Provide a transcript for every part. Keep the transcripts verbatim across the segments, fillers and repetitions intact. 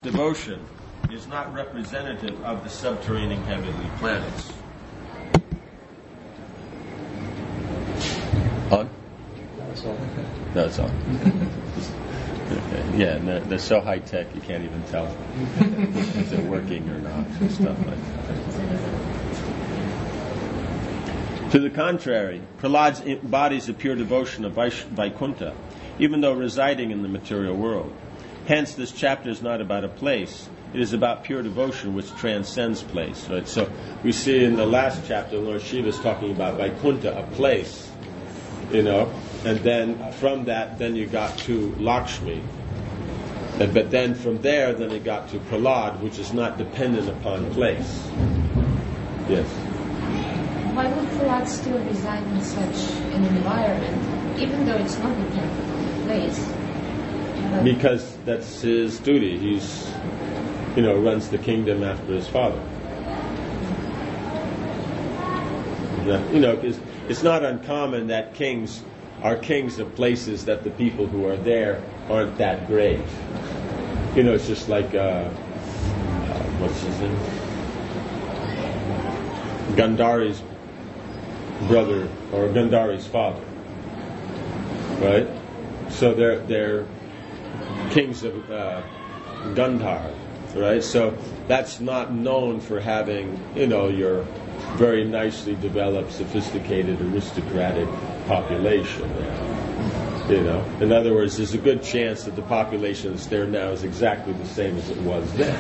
devotion is not representative of the subterranean heavenly planets. On? That's all. That's all. Okay. Yeah, and they're, they're so high tech you can't even tell if they're working or not and stuff like that. To the contrary, Prahlad's embodies the pure devotion of Vaikuntha, even though residing in the material world. Hence, this chapter is not about a place. It is about pure devotion which transcends place. Right? So we see in the last chapter, Lord Shiva is talking about Vaikuntha, a place, you know, and then from that, then you got to Lakshmi. And, but then from there, then it got to Prahlad, which is not dependent upon place. Yes? Why would Prahlad still reside in such an environment, even though it's not dependent on place? But Because that's his duty. He's, you know, runs the kingdom after his father. You know, because it's not uncommon that kings are kings of places that the people who are there aren't that great. You know, it's just like, uh, uh, what's his name? Gandhari's brother, or Gandhari's father. Right? So they're, they're kings of uh, Gandhar. Right? So that's not known for having, you know, your very nicely developed, sophisticated, aristocratic population. You know, in other words, there's a good chance that the population that's there now is exactly the same as it was then.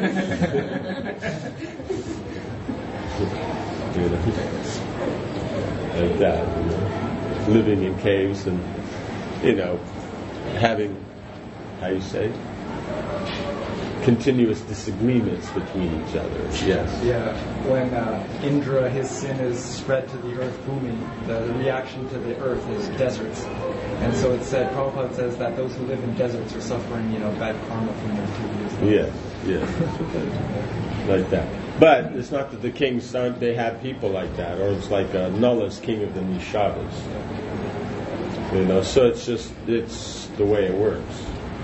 You know, like that. You know, living in caves and, you know, having, how you say, continuous disagreements between each other. Yes. Yeah. When uh, Indra, his sin is spread to the earth, Bhumi, the reaction to the earth is deserts. And so it's said, Prabhupada says that those who live in deserts are suffering, you know, bad karma from their previous lives. Yes, yes. Like that. But it's not that the kings aren't, they have people like that, or it's like uh, Nala's king of the Nishadas. You know, so it's just, it's the way it works.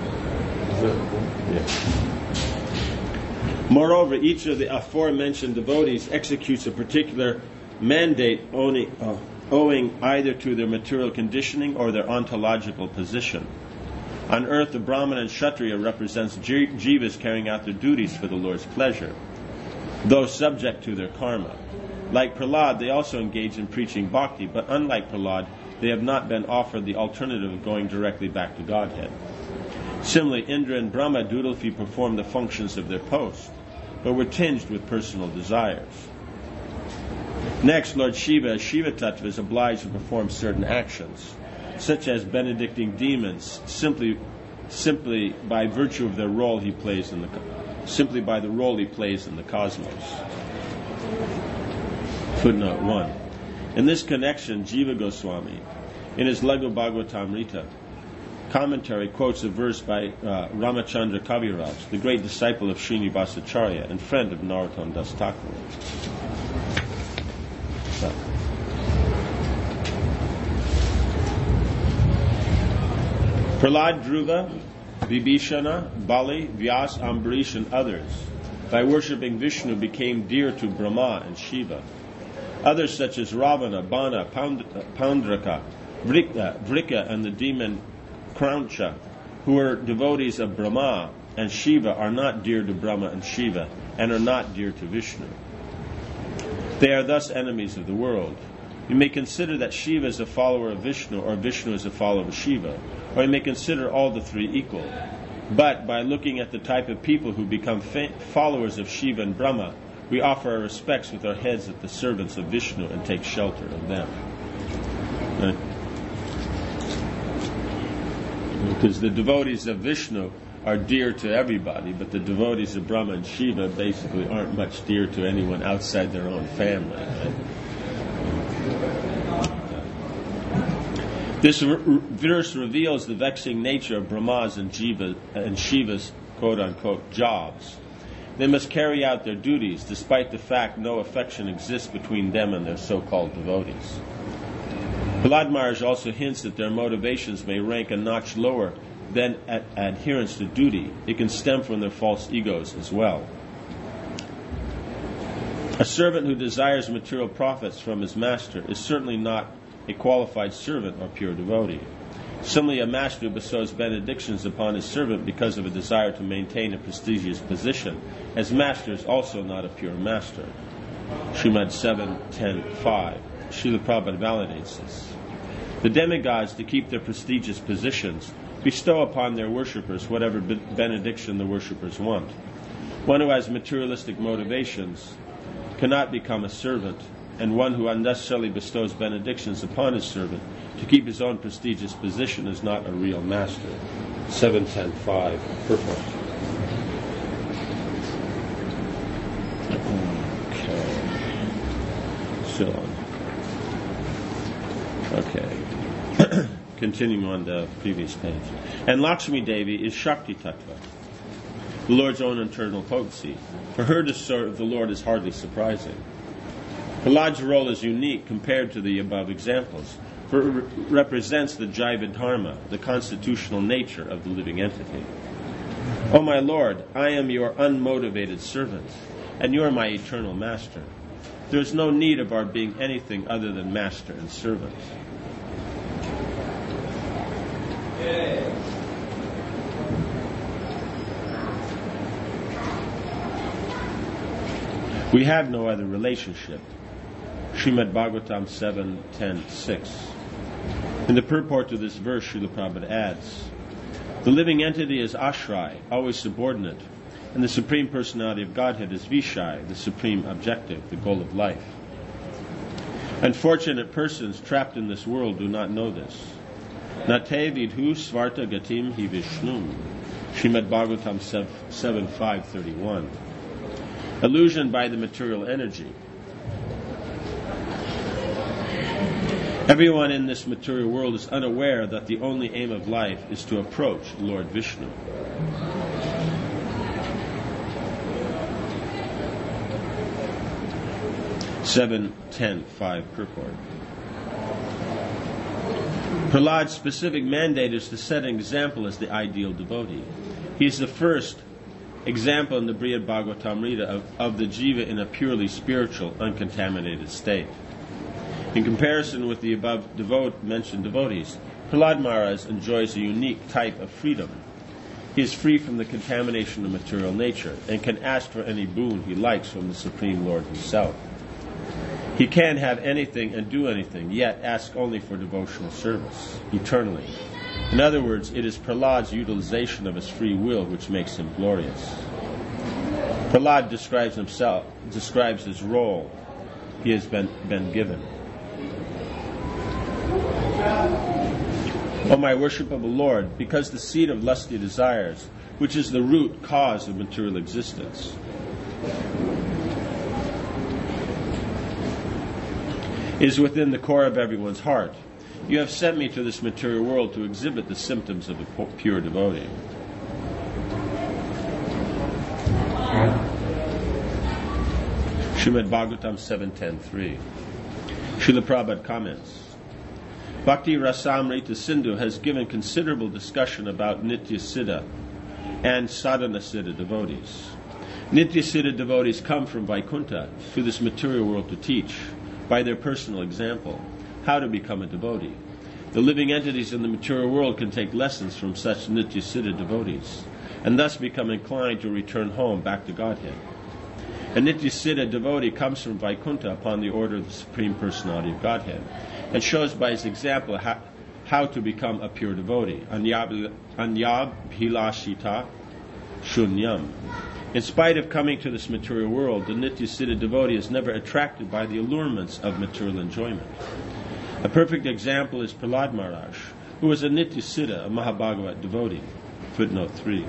Yeah. Moreover, each of the aforementioned devotees executes a particular mandate owing, uh, owing either to their material conditioning or their ontological position. On earth, the Brahman and Kshatriya represents jivas carrying out their duties for the Lord's pleasure, though subject to their karma. Like Prahlad, they also engage in preaching bhakti, but unlike Prahlad, they have not been offered the alternative of going directly back to Godhead. Similarly, Indra and Brahma dutifully performed the functions of their post, but were tinged with personal desires. Next, Lord Shiva, as Shiva Tattva, is obliged to perform certain actions, such as benedicting demons, simply, simply by virtue of their role he plays in the, simply by the role he plays in the cosmos. Footnote one. In this connection, Jiva Goswami, in his Laghu Bhagavatamrita commentary, quotes a verse by uh, Ramachandra Kaviraj, the great disciple of Srinivasacharya and friend of Narottam Das Thakur. So. Prahlad, Dhruva, Vibhishana, Bali, Vyas, Ambarish, and others, by worshipping Vishnu, became dear to Brahma and Shiva. Others, such as Ravana, Bana, Paundraka, Vrika, Vrika, and the demon Krauncha, who are devotees of Brahma and Shiva, are not dear to Brahma and Shiva, and are not dear to Vishnu. They are thus enemies of the world. You may consider that Shiva is a follower of Vishnu, or Vishnu is a follower of Shiva, or you may consider all the three equal. But by looking at the type of people who become fa- followers of Shiva and Brahma, we offer our respects with our heads at the servants of Vishnu and take shelter of them. Right? Because the devotees of Vishnu are dear to everybody, but the devotees of Brahma and Shiva basically aren't much dear to anyone outside their own family. Right? This r- verse reveals the vexing nature of Brahma's and, Jiva, and Shiva's quote-unquote jobs. They must carry out their duties, despite the fact no affection exists between them and their so-called devotees. Prahlad Maharaj also hints that their motivations may rank a notch lower than ad- adherence to duty. It can stem from their false egos as well. A servant who desires material profits from his master is certainly not a qualified servant or pure devotee. Similarly, a master who bestows benedictions upon his servant because of a desire to maintain a prestigious position as master is also not a pure master. Srimad seven ten five. Srila Prabhupada validates this. The demigods, to keep their prestigious positions, bestow upon their worshippers whatever be- benediction the worshippers want. One who has materialistic motivations cannot become a servant, and one who unnecessarily bestows benedictions upon his servant to keep his own prestigious position is not a real master. seven ten five. Purport. Okay. Still on. Okay. Continuing on the previous page. And Lakshmi Devi is Shakti Tattva, the Lord's own internal potency. For her to serve the Lord is hardly surprising. Prahlad's role is unique compared to the above examples, for it re- represents the Jaiva Dharma, the constitutional nature of the living entity. O my Lord, I am your unmotivated servant, and you are my eternal master. There is no need of our being anything other than master and servant. We have no other relationship. Srimad Bhagavatam seven ten six. In the purport to this verse, Srila Prabhupada adds, the living entity is Ashray, always subordinate, and the Supreme Personality of Godhead is Vishai, the supreme objective, the goal of life. Unfortunate persons trapped in this world do not know this. Nate vidhu svarta gatim hi vishnum. Srimad Bhagavatam seven five thirty-one. Illusioned by the material energy. Everyone in this material world is unaware that the only aim of life is to approach Lord Vishnu. seven ten five purport. Prahlad's specific mandate is to set an example as the ideal devotee. He is the first example in the Brihad Bhagavatamrita of, of the jiva in a purely spiritual, uncontaminated state. In comparison with the above devote, mentioned devotees, Prahlad Maharaj enjoys a unique type of freedom. He is free from the contamination of material nature and can ask for any boon he likes from the Supreme Lord himself. He can have anything and do anything, yet ask only for devotional service, eternally. In other words, it is Prahlad's utilization of his free will which makes him glorious. Prahlad describes himself, describes his role he has been, been given. O my worshipable Lord, because the seed of lusty desires, which is the root cause of material existence, is within the core of everyone's heart, you have sent me to this material world to exhibit the symptoms of a pure devotee. Srimad Bhagavatam seven ten three. Srila Prabhupada comments, Bhakti Rasamrita Sindhu has given considerable discussion about Nitya Siddha and Sadhana Siddha devotees. Nitya Siddha devotees come from Vaikuntha to this material world to teach, by their personal example, how to become a devotee. The living entities in the material world can take lessons from such Nitya Siddha devotees, and thus become inclined to return home back to Godhead. A Nitya Siddha devotee comes from Vaikuntha upon the order of the Supreme Personality of Godhead, and shows by his example how, how to become a pure devotee. Anyabhilashita shunyam. In spite of coming to this material world, the Nitya Siddha devotee is never attracted by the allurements of material enjoyment. A perfect example is Prahlad Maharaj, who was a Nitya Siddha, a Mahabhagavat devotee. Footnote three.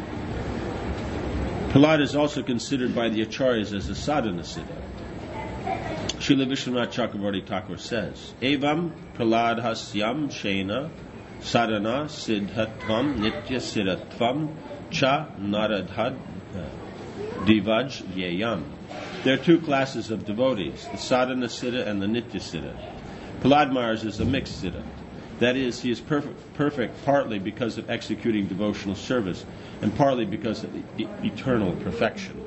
Prahlad is also considered by the Acharyas as a Sadhana Siddha. Srila Vishwanath Chakravarti Thakur says, Evam Prahlad hasyam shena sadhana siddhatvam nitya siddhatvam cha naradhad divaj yeyam. There are two classes of devotees, the Sadhana Siddha and the Nitya Siddha. Prahlad Maharaj is a mixed Siddha. That is, he is perfect, perfect partly because of executing devotional service, and partly because of e- eternal perfection.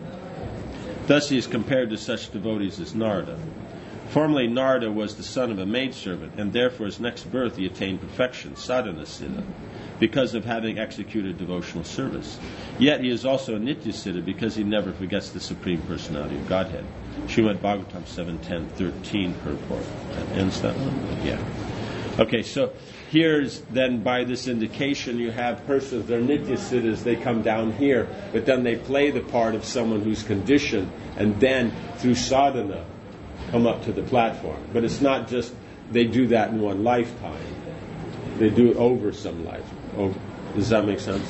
Thus he is compared to such devotees as Narada. Formerly Narada was the son of a maidservant, and therefore his next birth he attained perfection, sadhana siddha, because of having executed devotional service. Yet he is also a nitya siddha because he never forgets the Supreme Personality of Godhead. Srimad Bhagavatam seven ten thirteen purport. That ends that one? Yeah. Okay, so here's then by this indication you have persons, they're nitya siddhas, they come down here, but then they play the part of someone who's conditioned, and then through sadhana come up to the platform. But it's not just they do that in one lifetime. They do it over some life. Over. Does that make sense?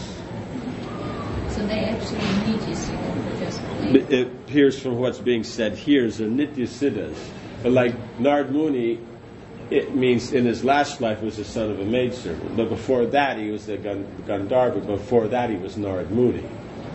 So they actually need you siddha, just It, it appears from what's being said here is they're nitya siddhas. But like Narad Muni, it means in his last life was the son of a maidservant. But before that he was the Gandharva. Before that he was Narad Muni.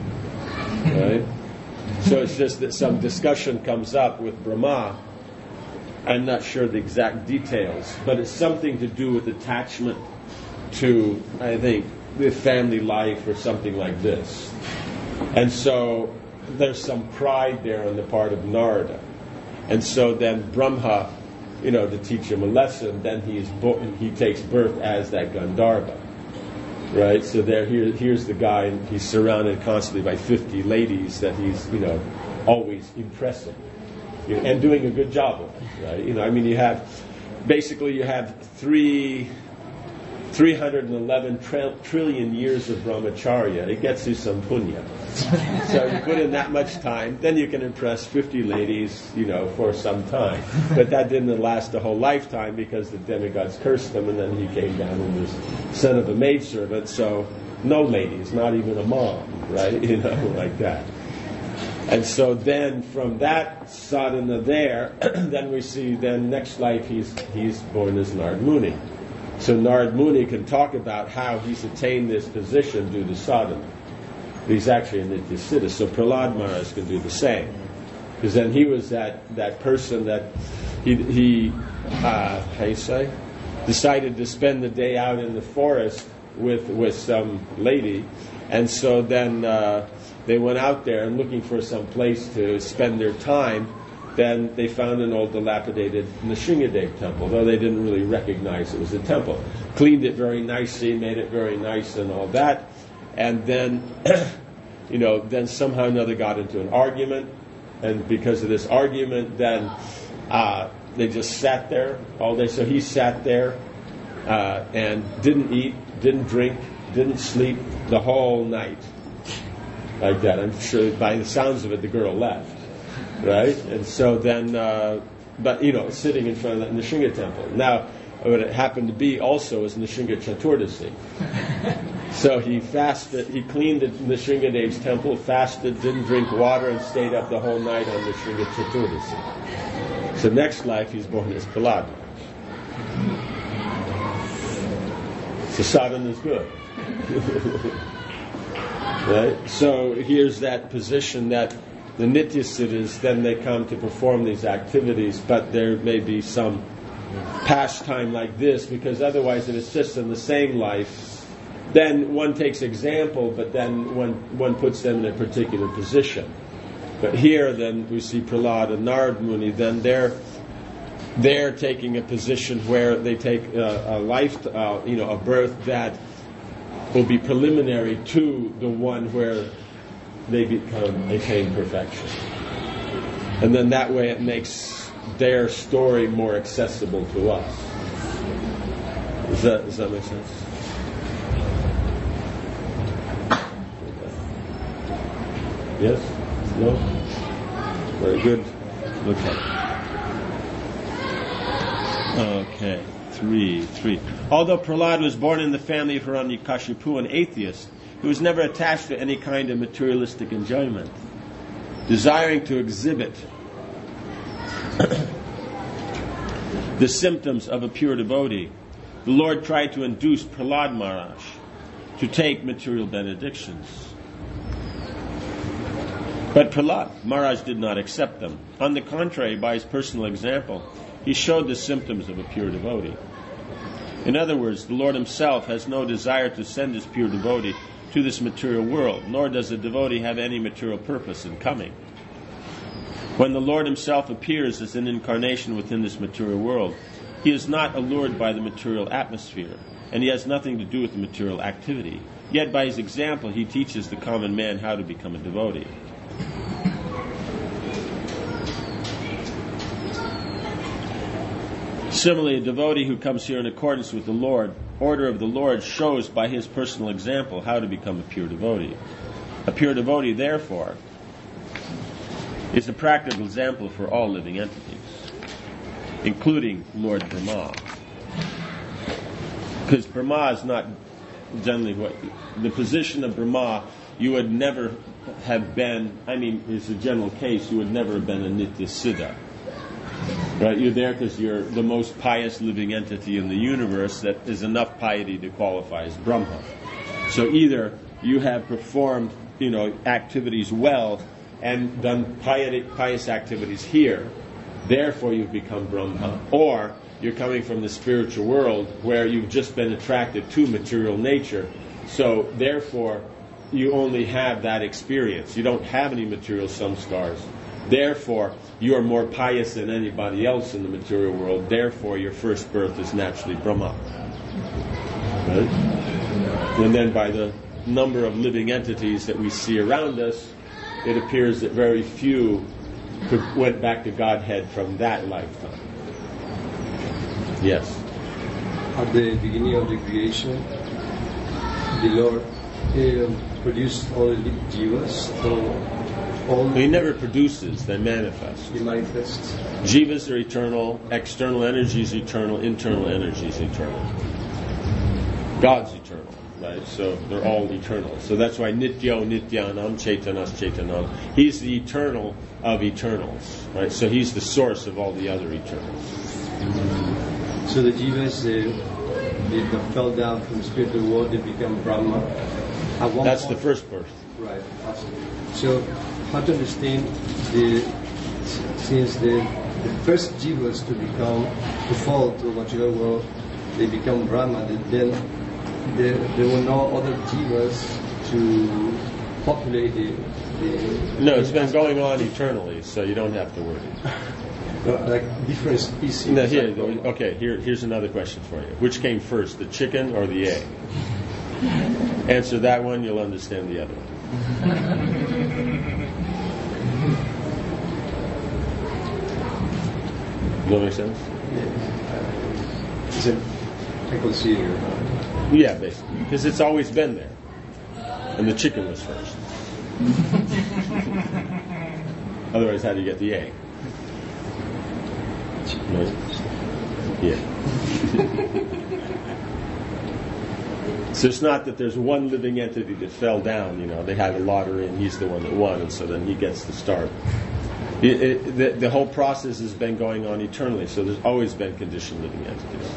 Right? So it's just that some discussion comes up with Brahma. I'm not sure the exact details, but it's something to do with attachment to, I think, the family life or something like this. And so there's some pride there on the part of Narada. And so then Brahma, you know, to teach him a lesson, then he is bo- he takes birth as that Gandharva. Right? So there, here, here's the guy, and he's surrounded constantly by fifty ladies that he's, you know, always impressing. You know, and doing a good job of it, right? You know, I mean, you have, basically you have three, three hundred eleven tri- trillion years of brahmacharya. It gets you some punya. So you put in that much time, then you can impress fifty ladies, you know, for some time. But that didn't last a whole lifetime because the demigods cursed him, and then he came down and was son of a maidservant, so no ladies, not even a mom, right? You know, like that. And so then from that sadhana there, then we see then next life he's he's born as Narad Muni. So Narad Muni can talk about how he's attained this position due to sadhana. He's actually a nitya siddha. So Prahlad Maharaj can do the same. Because then he was that, that person that he, he uh, how you say, decided to spend the day out in the forest with, with some lady. And so then uh, they went out there and looking for some place to spend their time. Then they found an old dilapidated Nrsingadev temple, though they didn't really recognize it was a temple. Cleaned it very nicely, made it very nice and all that. And then, you know, then somehow or another got into an argument. And because of this argument, then uh, they just sat there all day. So he sat there uh, and didn't eat, didn't drink, didn't sleep the whole night. Like that. I'm sure by the sounds of it, the girl left. Right? And so then, uh, but, you know, sitting in front of the Nrsinga temple. Now, what it happened to be also is Nrsinga Chaturdasi. So he fasted, he cleaned the Nrsingadev's temple, fasted, didn't drink water, and stayed up the whole night on Nrsinga Chaturdasi. So next life he's born as Prahlad. So sadhana is good. Right? So here's that position that the nitya siddhas, then they come to perform these activities, but there may be some pastime like this, because otherwise if it's just in the same life, then one takes example, but then one, one puts them in a particular position. But here then we see Prahlad and Narad Muni, then they're they're taking a position where they take a, a life, uh, you know, a birth that will be preliminary to the one where they become attain perfection. And then that way it makes their story more accessible to us. Does that, does that make sense? Yes? No? Very good. Okay. Okay. Three, three. Although Prahlad was born in the family of Hiranyakashipu, an atheist, he was never attached to any kind of materialistic enjoyment. Desiring to exhibit the symptoms of a pure devotee, the Lord tried to induce Prahlad Maharaj to take material benedictions. But Prahlad Maharaj did not accept them. On the contrary, by his personal example, he showed the symptoms of a pure devotee. In other words, the Lord himself has no desire to send his pure devotee to this material world, nor does the devotee have any material purpose in coming. When the Lord himself appears as an incarnation within this material world, he is not allured by the material atmosphere, and he has nothing to do with the material activity. Yet by his example, he teaches the common man how to become a devotee. Similarly, a devotee who comes here in accordance with the Lord, order of the Lord, shows by his personal example how to become a pure devotee. A pure devotee, therefore, is a practical example for all living entities, including Lord Brahma. Because Brahma is not generally what... The position of Brahma, you would never have been... I mean, it's a general case, you would never have been a Nitya Siddha. Right? You're there because you're the most pious living entity in the universe that is enough piety to qualify as Brahma. So either you have performed, you know, activities well and done pious activities here, therefore you've become Brahma, or you're coming from the spiritual world where you've just been attracted to material nature, so therefore you only have that experience. You don't have any material samskars. Therefore, you are more pious than anybody else in the material world. Therefore, your first birth is naturally Brahma. Right? And then by the number of living entities that we see around us, it appears that very few could, went back to Godhead from that lifetime. Yes? At the beginning of the creation, the Lord uh, produced all the jivas, so all he never produces, they manifest. He manifests. Jivas are eternal, external energy is eternal, internal energy is eternal. God's eternal, right? So they're all eternal. So that's why Nityo Nityanam Chaitanas Chaitanam. He's the eternal of eternals, right? So he's the source of all the other eternals. So the jivas, uh, they fell down from the spiritual world, they become Brahma. At one that's point, the first birth. Right. So how to understand the since the, the first jivas to become to fall to the material world, they become Brahma. Then there, there were no other jivas to populate the. the no, it's been going on eternally, so you don't have to worry. Like different species. No, here, okay. Here, here's another question for you. Which came first, the chicken or the egg? Answer that one, you'll understand the other one. Does that make sense? Yeah. Is it, I can see it. Yeah, basically. Because it's always been there. And the chicken was first. Otherwise, how do you get the egg? Right? Yeah. So it's not that there's one living entity that fell down, you know, they had a lottery and he's the one that won, and so then he gets the start. It, it, the, the whole process has been going on eternally, so there's always been conditioned living entities.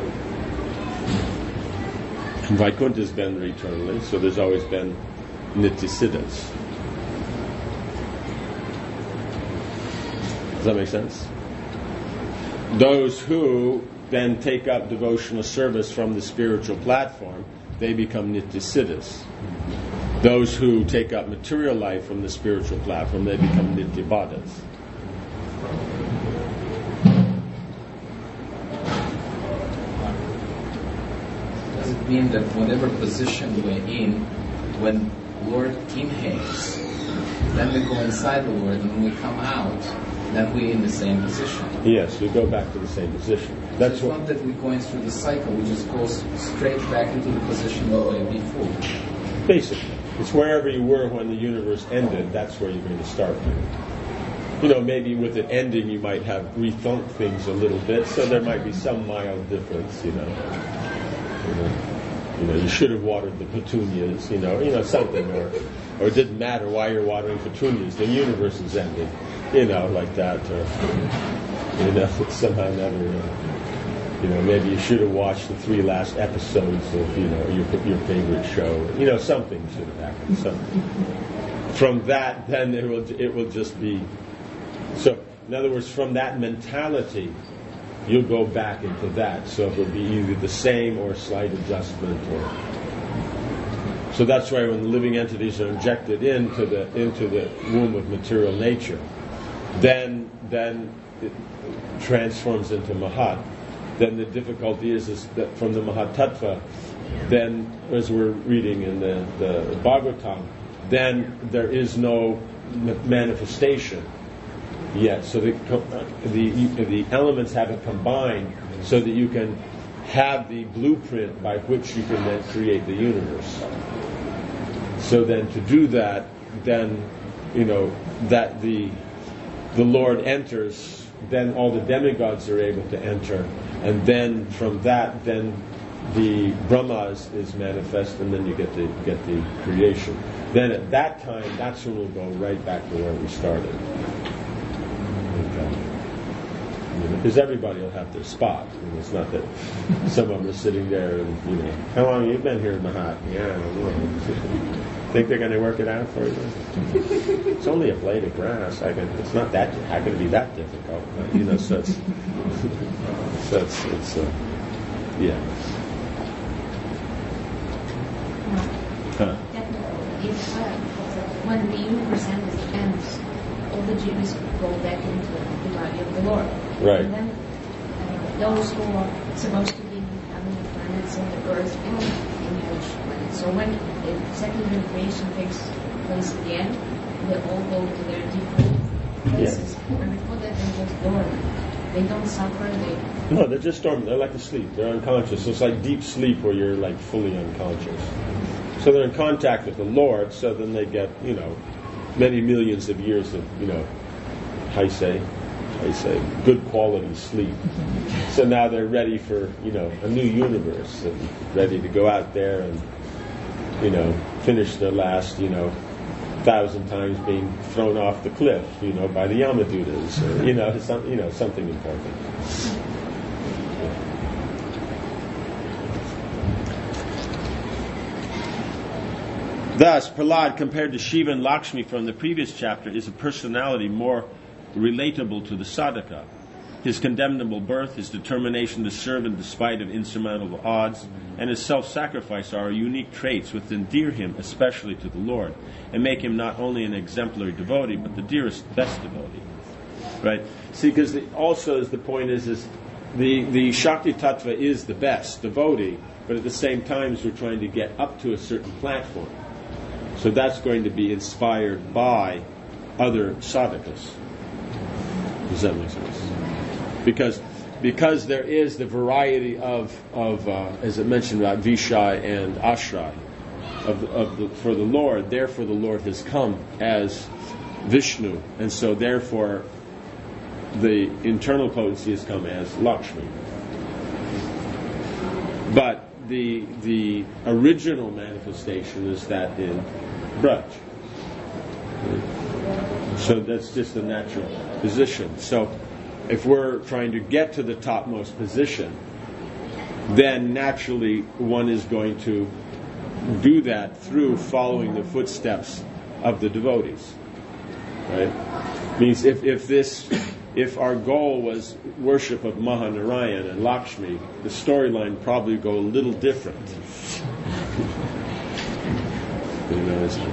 And Vaikuntha has been there eternally, so there's always been Nityasiddhas. Does that make sense? Those who then take up devotional service from the spiritual platform, they become Nityasiddhas. Those who take up material life from the spiritual platform, they become Nityabadas. Does it mean that whatever position we're in, when Lord inhales, then we go inside the Lord, and when we come out, then we're in the same position? Yes, we go back to the same position. That's so it's what, not that we're going through the cycle, we just go straight back into the position we were before. Basically. It's wherever you were when the universe ended, that's where you're going to start from. You know, maybe with it ending you might have rethunk things a little bit, so there might be some mild difference, you know. You know, you, know, you should have watered the petunias, you know, you know, something, or or it didn't matter why you're watering petunias, the universe is ending, you know, like that, or, you know, somehow never, you know. You know, maybe you should have watched the three last episodes of, you know, your your favorite show. You know, something should have happened. Something. From that, then it will it will just be. So, in other words, from that mentality, you'll go back into that. So it'll be either the same or a slight adjustment. Or so that's why when the living entities are injected into the into the womb of material nature, then then it transforms into Mahat. Then the difficulty is, is that from the Mahat Tattva, then as we're reading in the, the Bhagavatam, then there is no manifestation yet. So the, the the elements haven't combined so that you can have the blueprint by which you can then create the universe. So then to do that, then, you know, that the the Lord enters, then all the demigods are able to enter, and then from that, then the Brahma is, is manifest, and then you get the get the creation. Then at that time, that's when we'll go right back to where we started. Because everybody will have their spot. I mean, it's not that some of them are sitting there and, you know, how long have you been here in Mahat? Yeah, I don't know. Think they're going to work it out for you? It's only a blade of grass. I can. It's not that. How can it be that difficult? But, you know, so it's, so it's, it's uh, yeah. Huh. Definitely. If uh, when the universe ends, all the jivas go back into the body of the Lord. Right. And then uh, those who are supposed to be on the planets and the earth and in the ocean planets. So when the second creation takes place at the end, they all go to their different places. Yeah. And before that, they just dormant. They don't suffer. They no, they're just dormant. They're like asleep. They're unconscious. So it's like deep sleep where you're like fully unconscious. So they're in contact with the Lord. So then they get, you know, many millions of years of, you know, I say, I say, good quality sleep. So now they're ready for, you know, a new universe and ready to go out there and, you know, finish their last, you know, thousand times being thrown off the cliff, you know, by the Yamadutas, or, you know, some, you know, something important. Thus, Prahlad, compared to Shiva and Lakshmi from the previous chapter, is a personality more relatable to the sadhaka. His condemnable birth, his determination to serve in despite of insurmountable odds, and his self-sacrifice are unique traits which endear him especially to the Lord, and make him not only an exemplary devotee, but the dearest, best devotee. Right? See, because also as the point is, is the, the Shakti Tattva is the best devotee, but at the same time we're trying to get up to a certain platform. So that's going to be inspired by other sadhakas. Does that make sense? Because because there is the variety of, of uh, as it mentioned about Vishai and Ashray, of, of the, for the Lord, therefore the Lord has come as Vishnu, and so therefore the internal potency has come as Lakshmi. But the the original manifestation is that in Braj. So that's just the natural position. So if we're trying to get to the topmost position, then naturally one is going to do that through following the footsteps of the devotees. Right? Means if, if this if our goal was worship of Mahanarayan and Lakshmi, the storyline probably go a little different. You know, it's,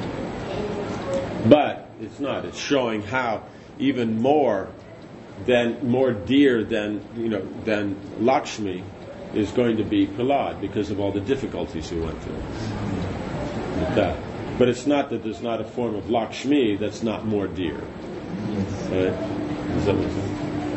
but it's not. It's showing how even more than more dear than you know than Lakshmi is going to be Prahlad because of all the difficulties he went through. With that. But it's not that there's not a form of Lakshmi that's not more dear. Right? Does that make sense?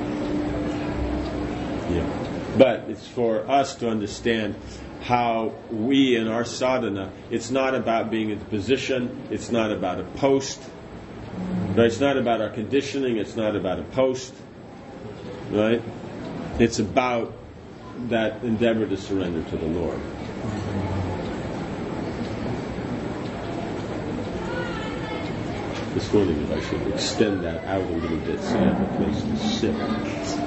Yeah. But it's for us to understand how we in our sadhana, it's not about being in the position, it's not about a post, right? It's not about our conditioning, it's not about a post, right? It's about that endeavor to surrender to the Lord. Just wondering if I should extend that out a little bit so I have a place to sit.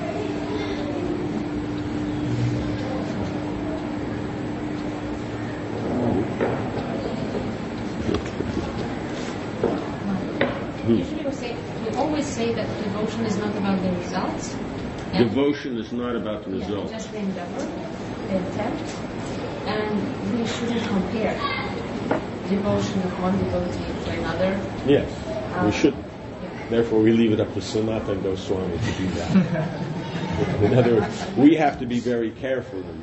Usually we say, we always say that devotion is not about the results, And Devotion is not about the yeah, result. just the endeavor, the attempt, and we shouldn't compare devotion of one devotee to another. Yes, we Um, should. Yeah. Therefore, we leave it up to Sanatana Goswami to do that. In other words, we have to be very careful in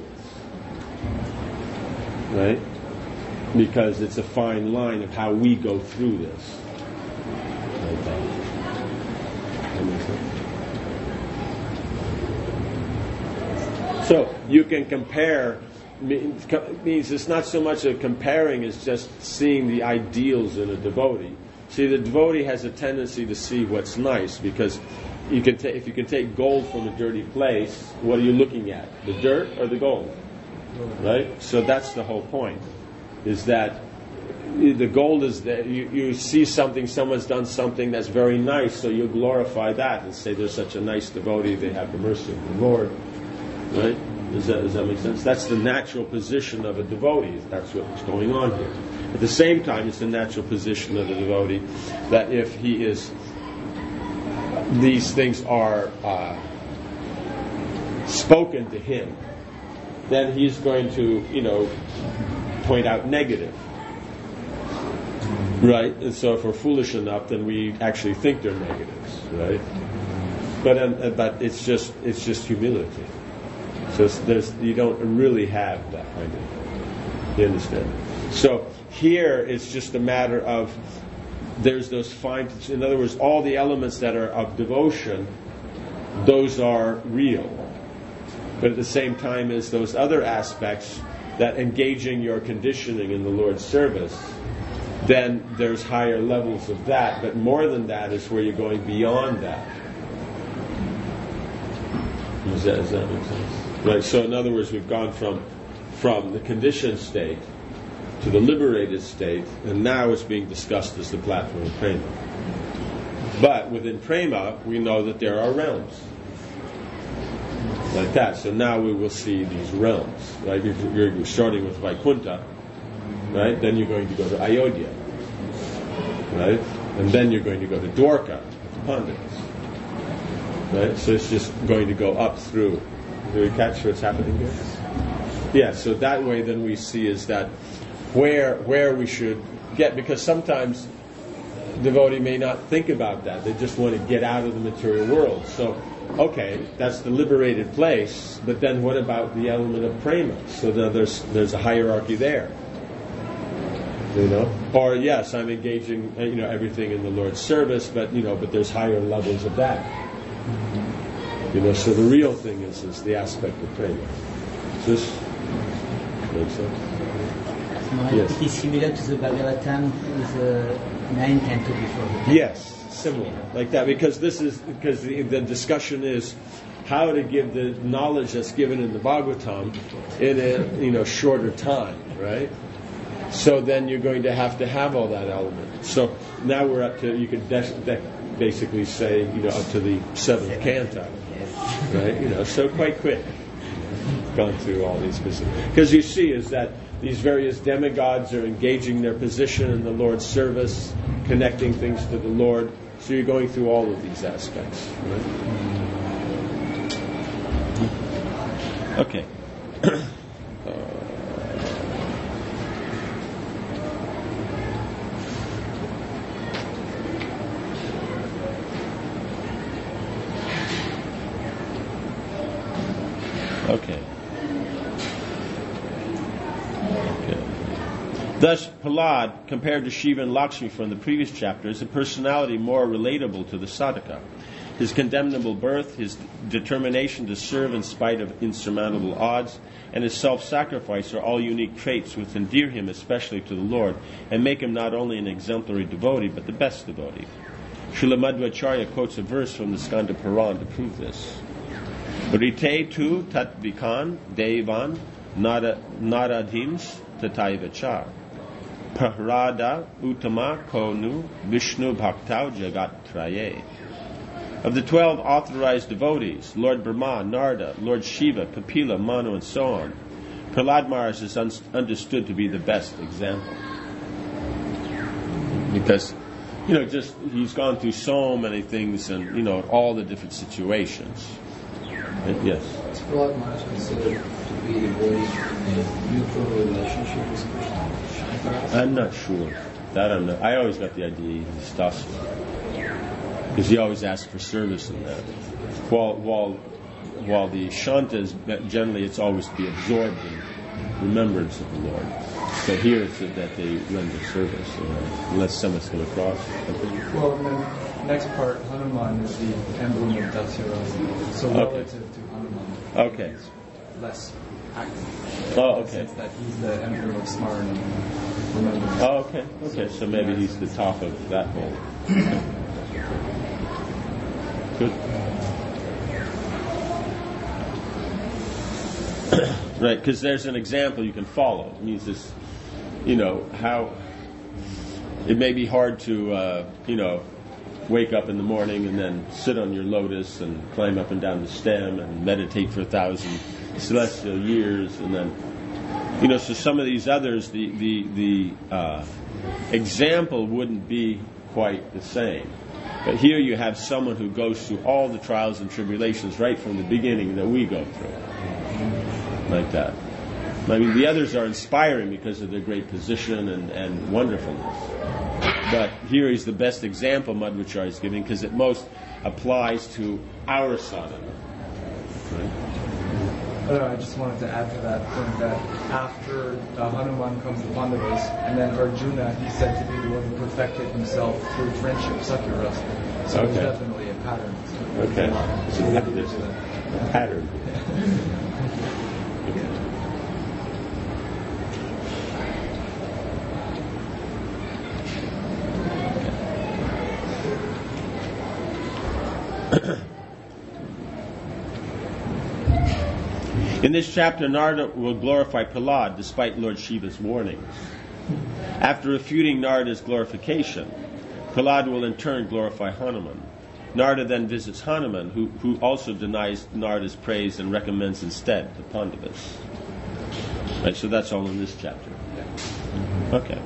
this, right? Because it's a fine line of how we go through this. Like that. That makes sense. So you can compare. Means it's not so much a comparing as just seeing the ideals in a devotee. See, the devotee has a tendency to see what's nice, because you can ta- if you can take gold from a dirty place, what are you looking at? The dirt or the gold? Right? So that's the whole point, is that the gold is that you, you see something, someone's done something that's very nice, so you glorify that and say they're such a nice devotee, they have the mercy of the Lord. Right? Does that, does that make sense? That's the natural position of a devotee. That's what's going on here. At the same time, it's the natural position of the devotee that if he is, these things are uh, spoken to him, then he's going to, you know, point out negative. Right? And so if we're foolish enough, then we actually think they're negatives. Right? But um, but it's just it's just humility. So there's, you don't really have that kind of, you understand? So here it's just a matter of, there's those fine, in other words, all the elements that are of devotion, those are real. But at the same time as those other aspects, that engaging your conditioning in the Lord's service, then there's higher levels of that. But more than that is where you're going beyond that. Does that, does that make sense? Right, so in other words, we've gone from from the conditioned state to the liberated state, and now it's being discussed as the platform of prema. But within prema, we know that there are realms. Like that. So now we will see these realms. Right? You're, you're starting with Vaikuntha, right? Then you're going to go to Ayodhya. Right? And then you're going to go to Dwarka, the Pandavas. Right? So it's just going to go up through. Do we catch what's happening here? Yeah, so that way then we see is that where where we should get, because sometimes devotee may not think about that. They just want to get out of the material world. So, okay, that's the liberated place, but then what about the element of prema? So then there's there's a hierarchy there. You know? Or yes, I'm engaging you know everything in the Lord's service, but you know, but there's higher levels of that. You know, so the real thing is, is the aspect of prema. Does this make sense? Yes. It is similar to the Bhagavatam with uh, nine canto before the Yes, similar, like that, because this is because the, the discussion is how to give the knowledge that's given in the Bhagavatam in a you know shorter time, right? So then you're going to have to have all that element. So now we're up to, you could de- de- basically say you know up to the seventh canto. Right, you know, so quite quick. Gone through all these specific, because you see is that these various demigods are engaging their position in the Lord's service, connecting things to the Lord. So you're going through all of these aspects. Right? Okay. uh, Okay. Okay. Thus, Prahlad, compared to Shiva and Lakshmi from the previous chapter, is a personality more relatable to the sadhaka. His condemnable birth, his determination to serve in spite of insurmountable odds, and his self-sacrifice are all unique traits which endear him especially to the Lord and make him not only an exemplary devotee, but the best devotee. Srila Madhvacharya quotes a verse from the Skanda Puran to prove this. Rite tu tat vikan devan naradhims tataivacha prahrada utama konu Vishnu bhaktau jagat traye. Of the twelve authorized devotees, Lord Brahma, Narada, Lord Shiva, Kapila, Manu, and so on, Prahlad Maharaj is un- understood to be the best example. Because, you know, just he's gone through so many things and, you know, all the different situations. Yes. Is Prahlad Maharaj considered to be devotee in a mutual relationship with Krishna? I'm not sure. That I'm not. I always got the idea he's Stasi. Because he always asks for service in that. While while while the Shantas, generally it's always to be absorbed in remembrance of the Lord. So here it's that they render service, you know, unless someone's come across something. Well, and then next part, Hanuman is the emblem of Dasyara. So Okay. relative to Hanuman, Okay. he's less active. Oh, In the okay. sense that he's the emblem of Smaran and remembrance. Oh, okay. Okay, so maybe he's the top of that whole. Good. Right, because there's an example you can follow. It means this, you know, how it may be hard to, uh, you know, wake up in the morning and then sit on your lotus and climb up and down the stem and meditate for a thousand celestial years, and then, you know, so some of these others, the the the uh, example wouldn't be quite the same. But here you have someone who goes through all the trials and tribulations right from the beginning that we go through, like that. I mean, the others are inspiring because of their great position and, and wonderfulness. But here is the best example Madhvacharya is giving, because it most applies to our sadhana. Right? Uh, I just wanted to add to that point that after uh, Hanuman comes the Pandavas, and then Arjuna, he's said to be the one who perfected himself through friendship, Sakya Rasa. So Okay. there's definitely a pattern. So Okay. there's So a lot that- there's to that. a pattern. In this chapter, Narada will glorify Prahlad despite Lord Shiva's warnings. After refuting Narada's glorification, Prahlad will in turn glorify Hanuman. Narada then visits Hanuman, who, who also denies Narada's praise and recommends instead the Pandavas. Right, so that's all in this chapter. Okay.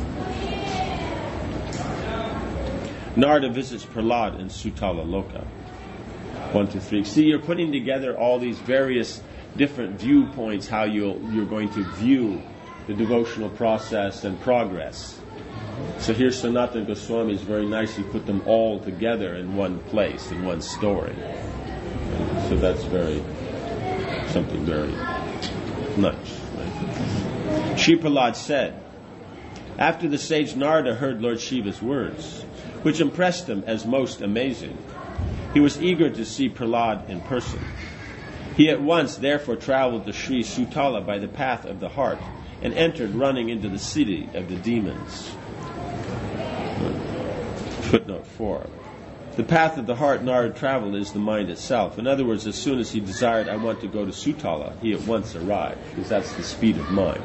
Narada visits Prahlad in Sutala Loka. One, two, three. See, you're putting together all these various different viewpoints, how you'll, you're going to view the devotional process and progress. So here Sanatana Goswami has very nicely put them all together in one place, in one story. And so that's very, something very nice. Right? Shri Prahlad said, after the sage Narada heard Lord Shiva's words, which impressed him as most amazing, he was eager to see Prahlad in person. He at once therefore traveled to Sri Sutala by the path of the heart and entered running into the city of the demons. Footnote four. The path of the heart Narada traveled is the mind itself. In other words, as soon as he desired, I want to go to Sutala, he at once arrived, because that's the speed of mind.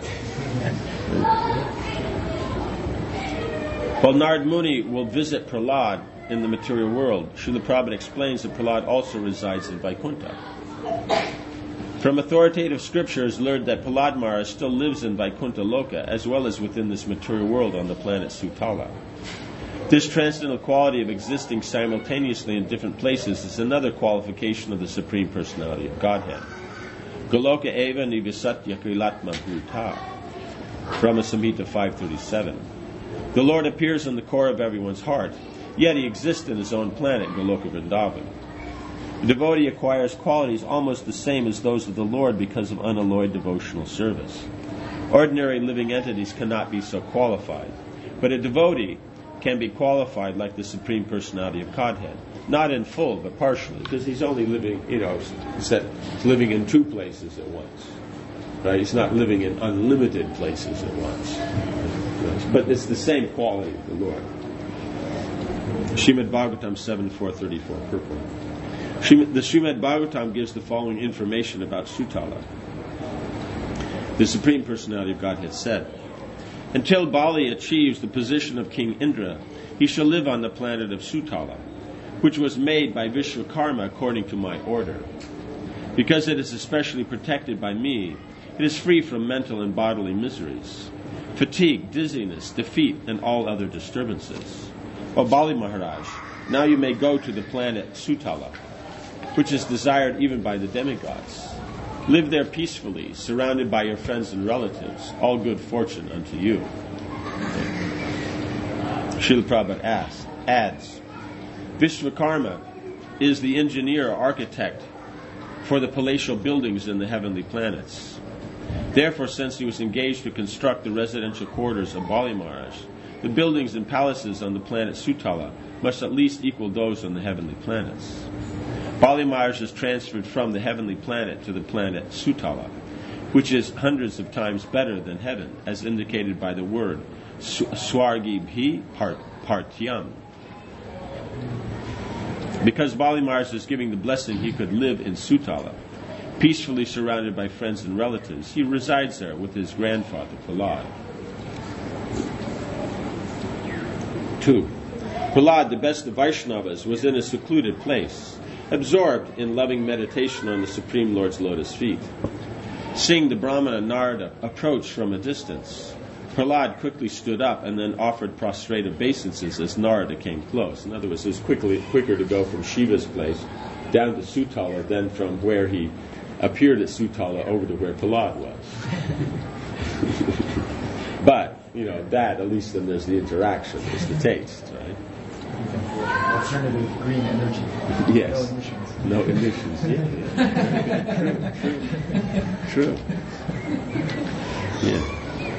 While Narad Muni will visit Prahlad in the material world, Srila Prabhupada explains that Prahlad also resides in Vaikuntha. From authoritative scriptures learned that Prahlad Maharaj still lives in Vaikuntha Loka as well as within this material world on the planet Sutala. This transcendental quality of existing simultaneously in different places is another qualification of the Supreme Personality of Godhead. Goloka eva nivisatya krilatma bhuta. Brahma Samhita five thirty-seven. The Lord appears in the core of everyone's heart, yet he exists in his own planet, Goloka Vrindavan. The devotee acquires qualities almost the same as those of the Lord because of unalloyed devotional service. Ordinary living entities cannot be so qualified, but a devotee can be qualified like the Supreme Personality of Godhead, not in full, but partially, because he's only living, you know, he's living in two places at once. Right? He's not living in unlimited places at once. But it's the same quality of the Lord. Srimad Bhagavatam seven four thirty-four, purport. The Srimad Bhagavatam gives the following information about Sutala. The Supreme Personality of Godhead said, until Bali achieves the position of King Indra, he shall live on the planet of Sutala, which was made by Vishwakarma according to my order. Because it is especially protected by me, it is free from mental and bodily miseries, fatigue, dizziness, defeat, and all other disturbances. O Bali Maharaj, now you may go to the planet Sutala. which is desired even by the demigods. Live there peacefully, surrounded by your friends and relatives. All good fortune unto you. Srila Prabhupada asks, adds, Vishvakarma is the engineer or architect for the palatial buildings in the heavenly planets. Therefore, since he was engaged to construct the residential quarters of Bali Maharaj, the buildings and palaces on the planet Sutala must at least equal those on the heavenly planets. Bali Maharaj is transferred from the heavenly planet to the planet Sutala, which is hundreds of times better than heaven, as indicated by the word Swargi Bhi Partyam. Because Bali Maharaj is giving the blessing he could live in Sutala, peacefully surrounded by friends and relatives, he resides there with his grandfather, Prahlad. Two. Prahlad, the best of Vaishnavas, was in a secluded place, absorbed in loving meditation on the Supreme Lord's lotus feet. Seeing the Brahmana Narada approach from a distance, Prahlad quickly stood up and then offered prostrate obeisances as Narada came close. In other words, it was quickly, quicker to go from Shiva's place down to Sutala than from where he appeared at Sutala over to where Prahlad was. But, you know, that, at least then there's the interaction, there's the taste, right? Alternative green energy. Yes. No emissions. No emissions, yeah. yeah. True. True. Yeah.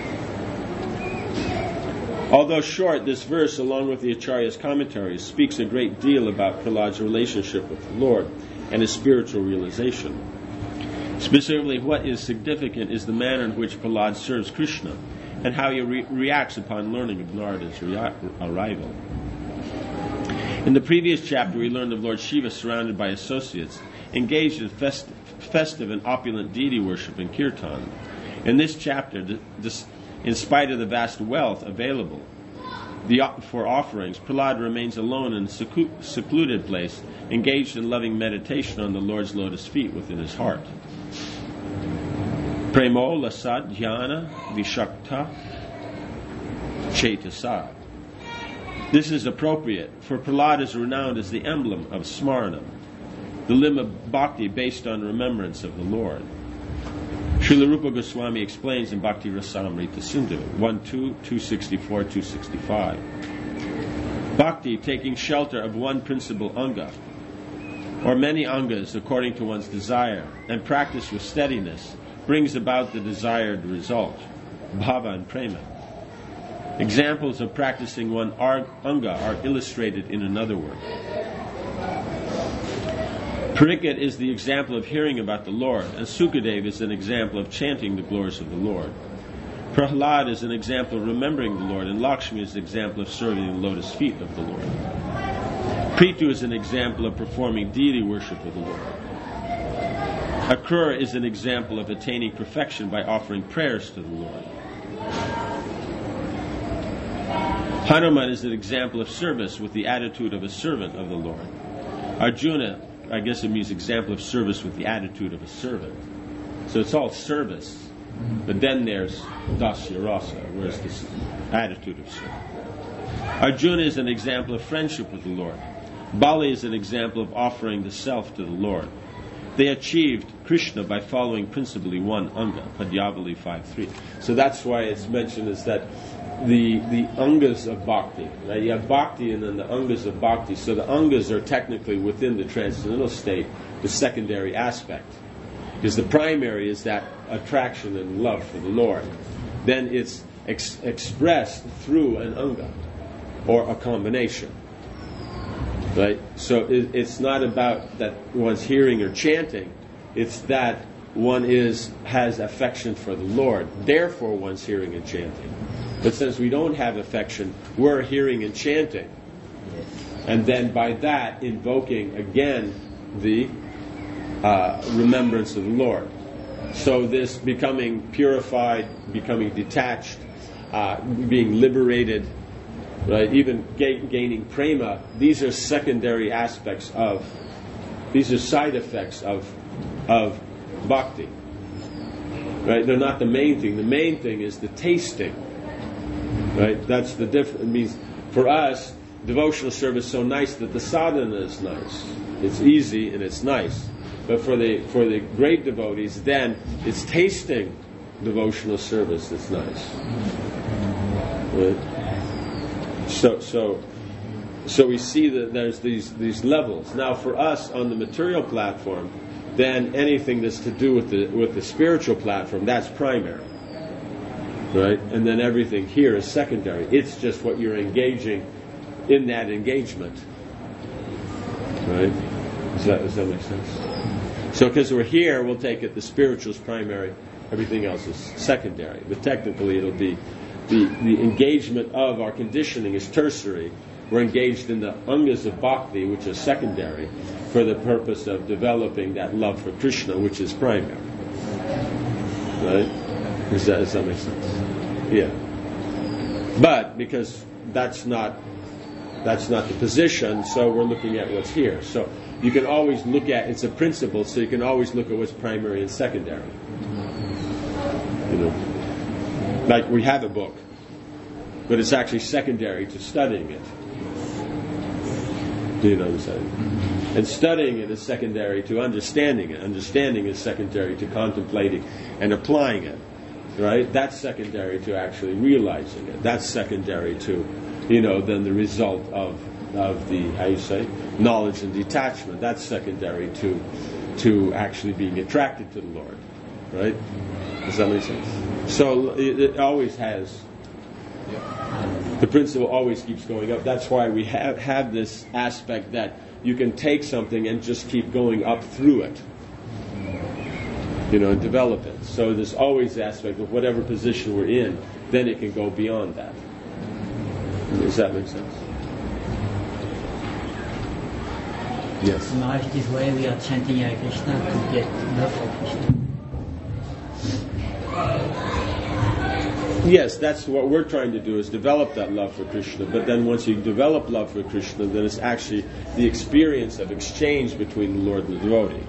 Although short, this verse, along with the Acharya's commentaries, speaks a great deal about Prahlad's relationship with the Lord and his spiritual realization. Specifically, what is significant is the manner in which Prahlad serves Krishna and how he re- reacts upon learning of Narada's rea- arrival. In the previous chapter, we learned of Lord Shiva surrounded by associates, engaged in fest- festive and opulent deity worship and kirtan. In this chapter, th- this in spite of the vast wealth available the, for offerings, Prahlad remains alone in a secu- secluded place, engaged in loving meditation on the Lord's lotus feet within his heart. Premo lasat jnana vishakta chetasa. This is appropriate, for Prahlad is renowned as the emblem of Smaranam, the limb of bhakti based on remembrance of the Lord. Srila Rupa Goswami explains in Bhakti Rasamrita Sindhu one two, two sixty-four, two sixty-five. Bhakti, taking shelter of one principal anga, or many angas according to one's desire, and practice with steadiness, brings about the desired result, bhava and prema. Examples of practicing one anga are illustrated in another work. Parikshit is the example of hearing about the Lord, and Sukadev is an example of chanting the glories of the Lord. Prahlad is an example of remembering the Lord, and Lakshmi is an example of serving the lotus feet of the Lord. Prithu is an example of performing deity worship of the Lord. Akrura is an example of attaining perfection by offering prayers to the Lord. Hanuman is an example of service with the attitude of a servant of the Lord. Arjuna, I guess it means example of service with the attitude of a servant. So it's all service, but then there's dasya rasa, where's this attitude of servant. Arjuna is an example of friendship with the Lord. Bali is an example of offering the self to the Lord. They achieved Krishna by following principally one anga, Padyavali five three. So that's why it's mentioned as that the the angas of bhakti. Right? You have bhakti and then the angas of bhakti. So the angas are technically within the transcendental state, the secondary aspect. Because the primary is that attraction and love for the Lord. Then it's ex- expressed through an anga, or a combination. Right? So it, it's not about that one's hearing or chanting. It's that one is has affection for the Lord. Therefore one's hearing and chanting. But since we don't have affection, we're hearing and chanting. And then by that invoking again the uh, remembrance of the Lord. So this becoming purified, becoming detached, uh, being liberated, right? Even ga- gaining prema, these are secondary aspects of, these are side effects of of bhakti. Right? They're not the main thing. The main thing is the tasting. Right? That's the difference. It means for us, devotional service so nice that the sadhana is nice. It's easy and it's nice. But for the for the great devotees, then it's tasting devotional service that's nice. Right? So so so we see that there's these these levels. Now for us on the material platform, then anything that's to do with the with the spiritual platform, that's primary. Right? And then everything here is secondary. It's just what you're engaging in that engagement. Right? Does that, does that make sense? So because we're here, we'll take it the spiritual is primary, everything else is secondary. But technically it'll be the, the engagement of our conditioning is tertiary. We're engaged in the angas of bhakti, which is secondary, for the purpose of developing that love for Krishna, which is primary. Right? Does that, does that make sense? Yeah. But because that's not that's not the position, so we're looking at what's here. So you can always look at, it's a principle, so you can always look at what's primary and secondary. You know, like we have a book, but it's actually secondary to studying it. Do you know what I'm saying? And studying it is secondary to understanding it. Understanding is secondary to contemplating and applying it. Right? That's secondary to actually realizing it. That's secondary to, you know, then the result of of the, how you say, knowledge and detachment. That's secondary to to actually being attracted to the Lord. Right? Does that make sense? So it, it always has, the principle always keeps going up. That's why we have, have this aspect that you can take something and just keep going up through it. You know, and develop it. So there's always the aspect of whatever position we're in, then it can go beyond that. Does that make sense? Yes. So now this way we are chanting Hare Krishna to get love for Krishna. Yes, that's what we're trying to do, is develop that love for Krishna. But then once you develop love for Krishna, then it's actually the experience of exchange between the Lord and the devotee.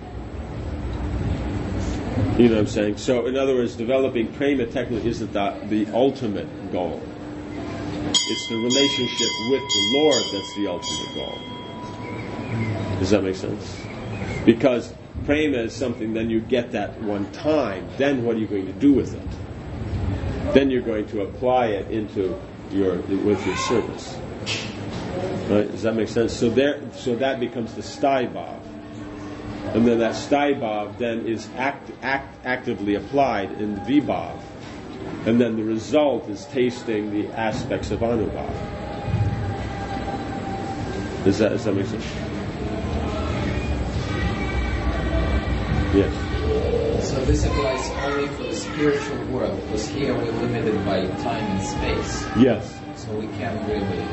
You know what I'm saying? So, in other words, developing prema technically isn't the, the ultimate goal. It's the relationship with the Lord that's the ultimate goal. Does that make sense? Because prema is something, then you get that one time, then what are you going to do with it? Then you're going to apply it into your, with your service. Right? Does that make sense? So there, so that becomes the staibhav. And then that staibhav then is act, act, actively applied in the vibhav. And then the result is tasting the aspects of anubhav. Does that, does that make sense? Yes. So this applies only for the spiritual world, because here we're limited by time and space. Yes. So we can't really...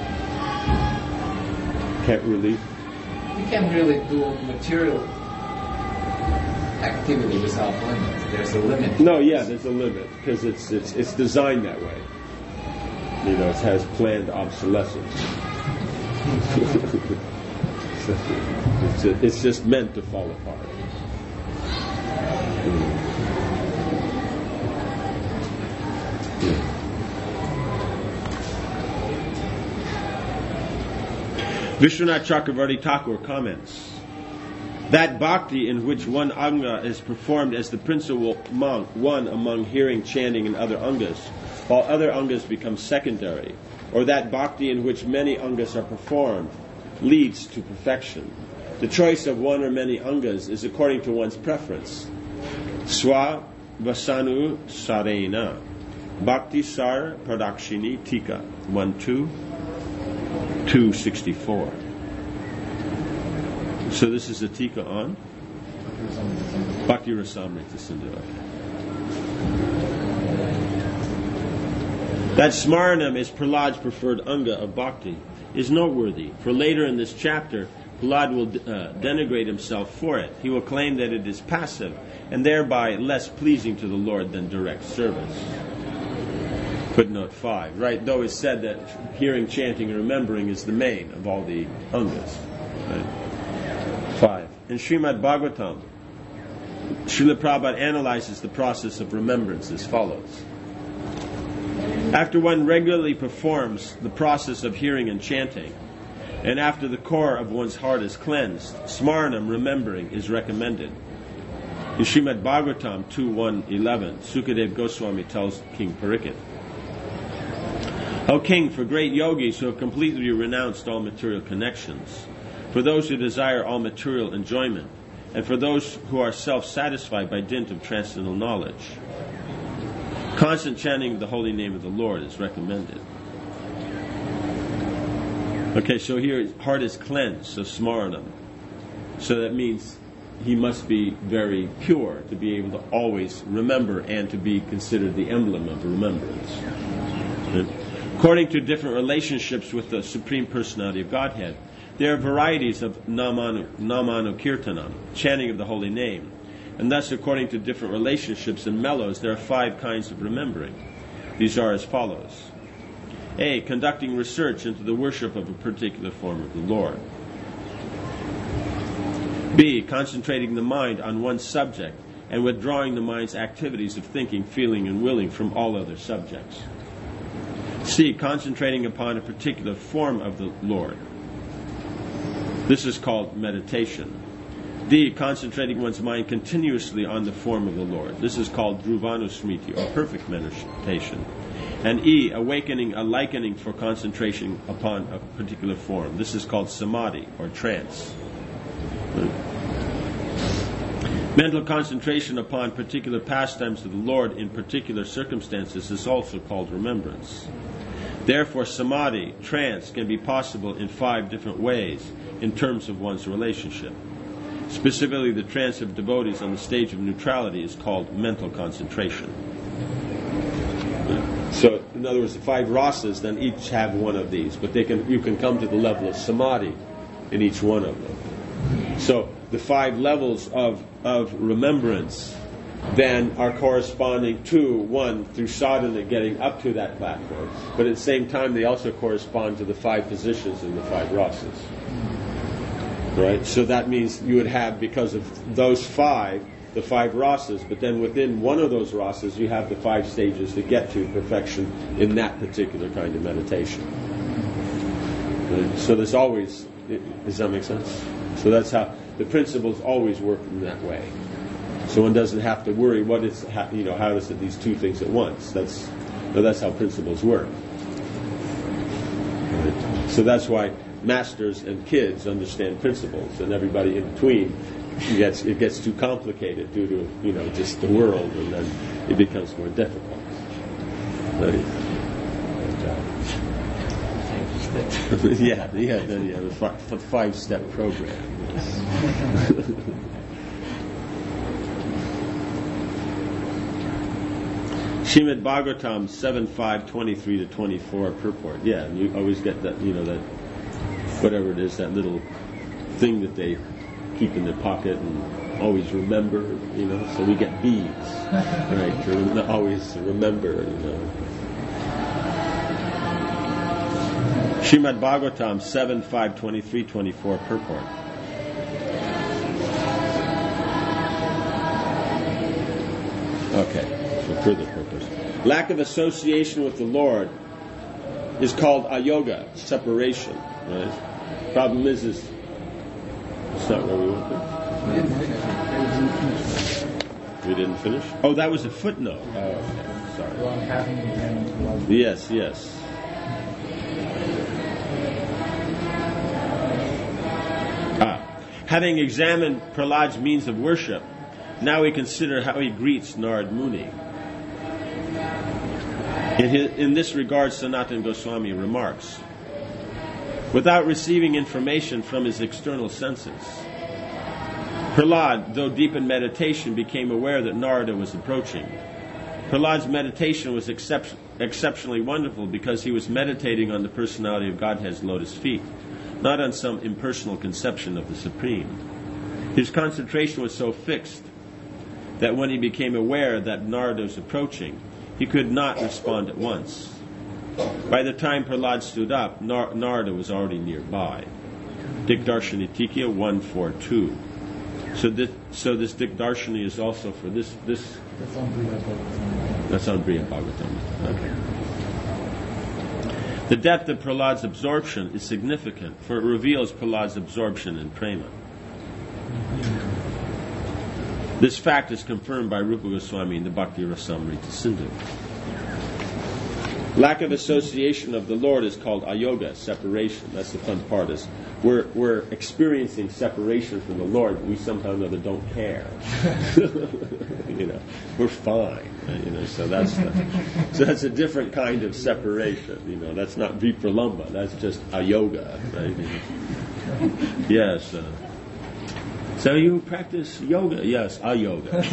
Can't really? We can't really do material activity without limit. There's a limit. No, yeah, there's a limit, because it's it's it's designed that way. You know, it has planned obsolescence. So it's, a, it's just meant to fall apart. Mm. Yeah. Vishwanath Chakravarti Thakur comments, that bhakti in which one anga is performed as the principal monk, one among hearing, chanting, and other angas, while other angas become secondary, or that bhakti in which many angas are performed, leads to perfection. The choice of one or many angas is according to one's preference. Swa Vasanu Sarena. Bhakti Sar Pradakshini Tika. one two. two sixty-four. So this is a tika on Bhakti Rasamrita Sindhu. That Smaranam is Prahlad's preferred anga of bhakti is noteworthy, for later in this chapter Prahlad will uh, denigrate himself for it. He will claim that it is passive and thereby less pleasing to the Lord than direct service. Footnote five. Right, though it's said that hearing, chanting, and remembering is the main of all the angas. Right? Five. In Srimad Bhagavatam, Srila Prabhupada analyzes the process of remembrance as follows. After one regularly performs the process of hearing and chanting, And after the core of one's heart is cleansed, smaranam, remembering, is recommended. In Srimad Bhagavatam two one eleven, Sukadev Goswami tells King Parikshit, O King, for great yogis who have completely renounced all material connections, for those who desire all material enjoyment, and for those who are self-satisfied by dint of transcendental knowledge, constant chanting of the holy name of the Lord is recommended. Okay, so here heart is cleansed, so smaranam. So that means he must be very pure to be able to always remember and to be considered the emblem of remembrance. And according to different relationships with the Supreme Personality of Godhead, there are varieties of namanu, namanu kirtanam, chanting of the holy name. And thus, according to different relationships and mellows, there are five kinds of remembering. These are as follows. A. Conducting research into the worship of a particular form of the Lord. B. Concentrating the mind on one subject and withdrawing the mind's activities of thinking, feeling, and willing from all other subjects. C. Concentrating upon a particular form of the Lord. This is called meditation. D. Concentrating one's mind continuously on the form of the Lord. This is called dhruvanusmriti, or perfect meditation. And E. Awakening a likening for concentration upon a particular form. This is called samadhi, or trance. Mental concentration upon particular pastimes of the Lord in particular circumstances is also called remembrance. Therefore, samadhi, trance, can be possible in five different ways in terms of one's relationship. Specifically, the trance of devotees on the stage of neutrality is called mental concentration. So, in other words, the five rasas then each have one of these, but they can you can come to the level of samadhi in each one of them. So, the five levels of of remembrance then are corresponding to one through sadhana getting up to that platform, but at the same time they also correspond to the five positions in the five rasas. Right? So that means you would have, because of those five, the five rasas, but then within one of those rasas you have the five stages to get to perfection in that particular kind of meditation. Right? So there's always, does that make sense? So that's how the principles always work in that way. So one doesn't have to worry what is, you know, how is it these two things at once. That's, no, that's how principles work. Right? So that's why masters and kids understand principles, and everybody in between it gets it gets too complicated due to, you know, just the world, and then it becomes more difficult. Right? yeah, yeah, then yeah, the five, five-step program. Srimad Bhagavatam seven five twenty-three to twenty-four purport. Yeah, and you always get that, you know, that whatever it is, that little thing that they keep in their pocket and always remember, you know. So we get beads, right? To always remember, you know. Srimad Bhagavatam seven five twenty-three twenty-four purport. Okay, for further purpose. Lack of association with the Lord is called ayoga, separation. Right? Problem is, is it's not where we went there. We didn't finish? Oh, that was a footnote. Oh, okay. Sorry. Well, having again. Yes, yes. Ah. Having examined Prahlad's means of worship, now we consider how he greets Narad Muni. In, his, in this regard, Sanatana Goswami remarks, without receiving information from his external senses, Prahlad, though deep in meditation, became aware that Narada was approaching. Prahlad's meditation was excep- exceptionally wonderful because he was meditating on the personality of Godhead's lotus feet, not on some impersonal conception of the Supreme. His concentration was so fixed that when he became aware that Narada was approaching, he could not respond at once. By the time Prahlad stood up, Nar- Narada was already nearby. Dikdarshani Tikya one forty-two. So this, so this Dikdarshani is also for this. this That's on Briya Bhagavatam. Okay. The depth of Prahlad's absorption is significant, for it reveals Prahlad's absorption in prema. This fact is confirmed by Rupa Goswami in the Bhakti Rasamrita Sindhu. Lack of association of the Lord is called ayoga, separation. That's the fun part, is we're, we're experiencing separation from the Lord. We somehow or another don't care. you know, we're fine. You know, so that's the, so that's a different kind of separation. You know, that's not vipralamba. That's just ayoga, right? Yes. Uh, so you practice yoga? Yes, ayoga.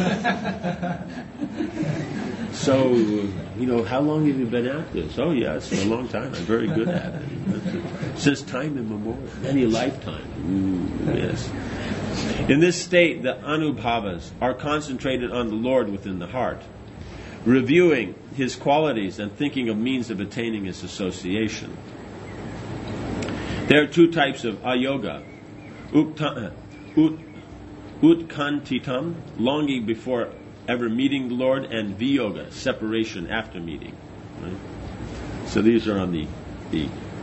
So, you know, how long have you been at this? Oh, yes, for a long time. I'm very good at it. Since time immemorial, many lifetimes. Ooh, yes. In this state, the anubhavas are concentrated on the Lord within the heart, reviewing His qualities and thinking of means of attaining His association. There are two types of ayoga. Ukta, ut, utkantitam, longing before ever meeting the Lord, and viyoga, separation after meeting. Right? So these are on the, the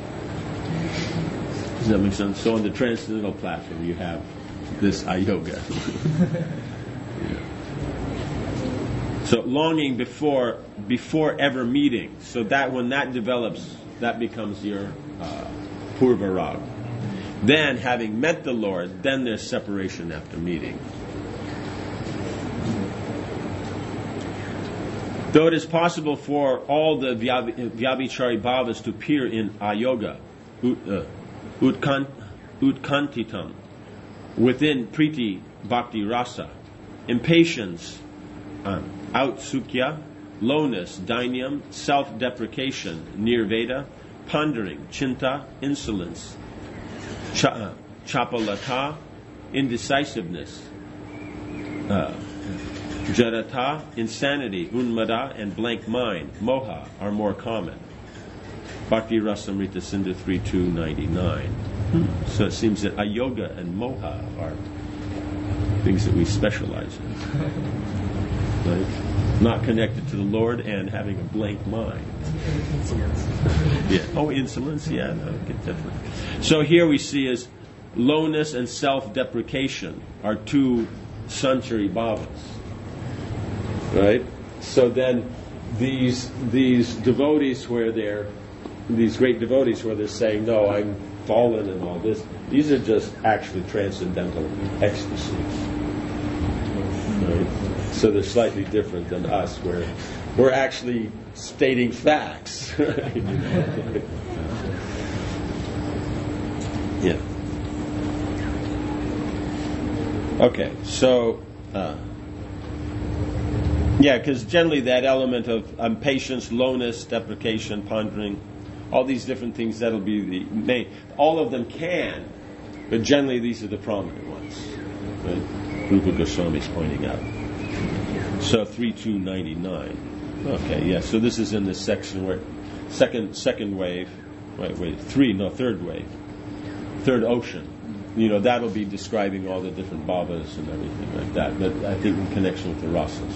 does that make sense? So on the transcendental platform you have this ayoga. Yeah. So longing before before ever meeting. So that when that develops, that becomes your uh, purva rag. Then having met the Lord, then there's separation after meeting. Though it is possible for all the Vyabhichari bhavas to appear in ayoga, ut, uh, utkant, utkantitam, within priti bhakti rasa, impatience, um, outsukya, lowness, dainyam, self-deprecation, nirveda, pondering, chinta, insolence, cha, chapalata, indecisiveness, uh, Jarata, insanity, unmada, and blank mind, moha, are more common. Bhakti Rasamrita Sindhu three two ninety-nine. Hmm. So it seems that ayoga and moha are things that we specialize in. Right? Not connected to the Lord and having a blank mind. Insolence. Yeah. Oh, insolence, yeah, no, get different. So here we see is lowness and self-deprecation are two sanchari bhavas. Right? So then these these devotees where they're these great devotees where they're saying, no, I'm fallen and all this, these are just actually transcendental ecstasies. Right? So they're slightly different than us where we're actually stating facts. Right? Yeah. Okay, so uh, yeah, because generally that element of um, patience, lowness, deprecation, pondering, all these different things, that'll be the main. All of them can, but generally these are the prominent ones. Right? Rupa Goswami is pointing out. So three two ninety-nine. Okay, yeah. So this is in this section where second second wave. Wait, wait. Three, no, third wave. Third ocean. You know, that'll be describing all the different bhavas and everything like that. But I think in connection with the rasas.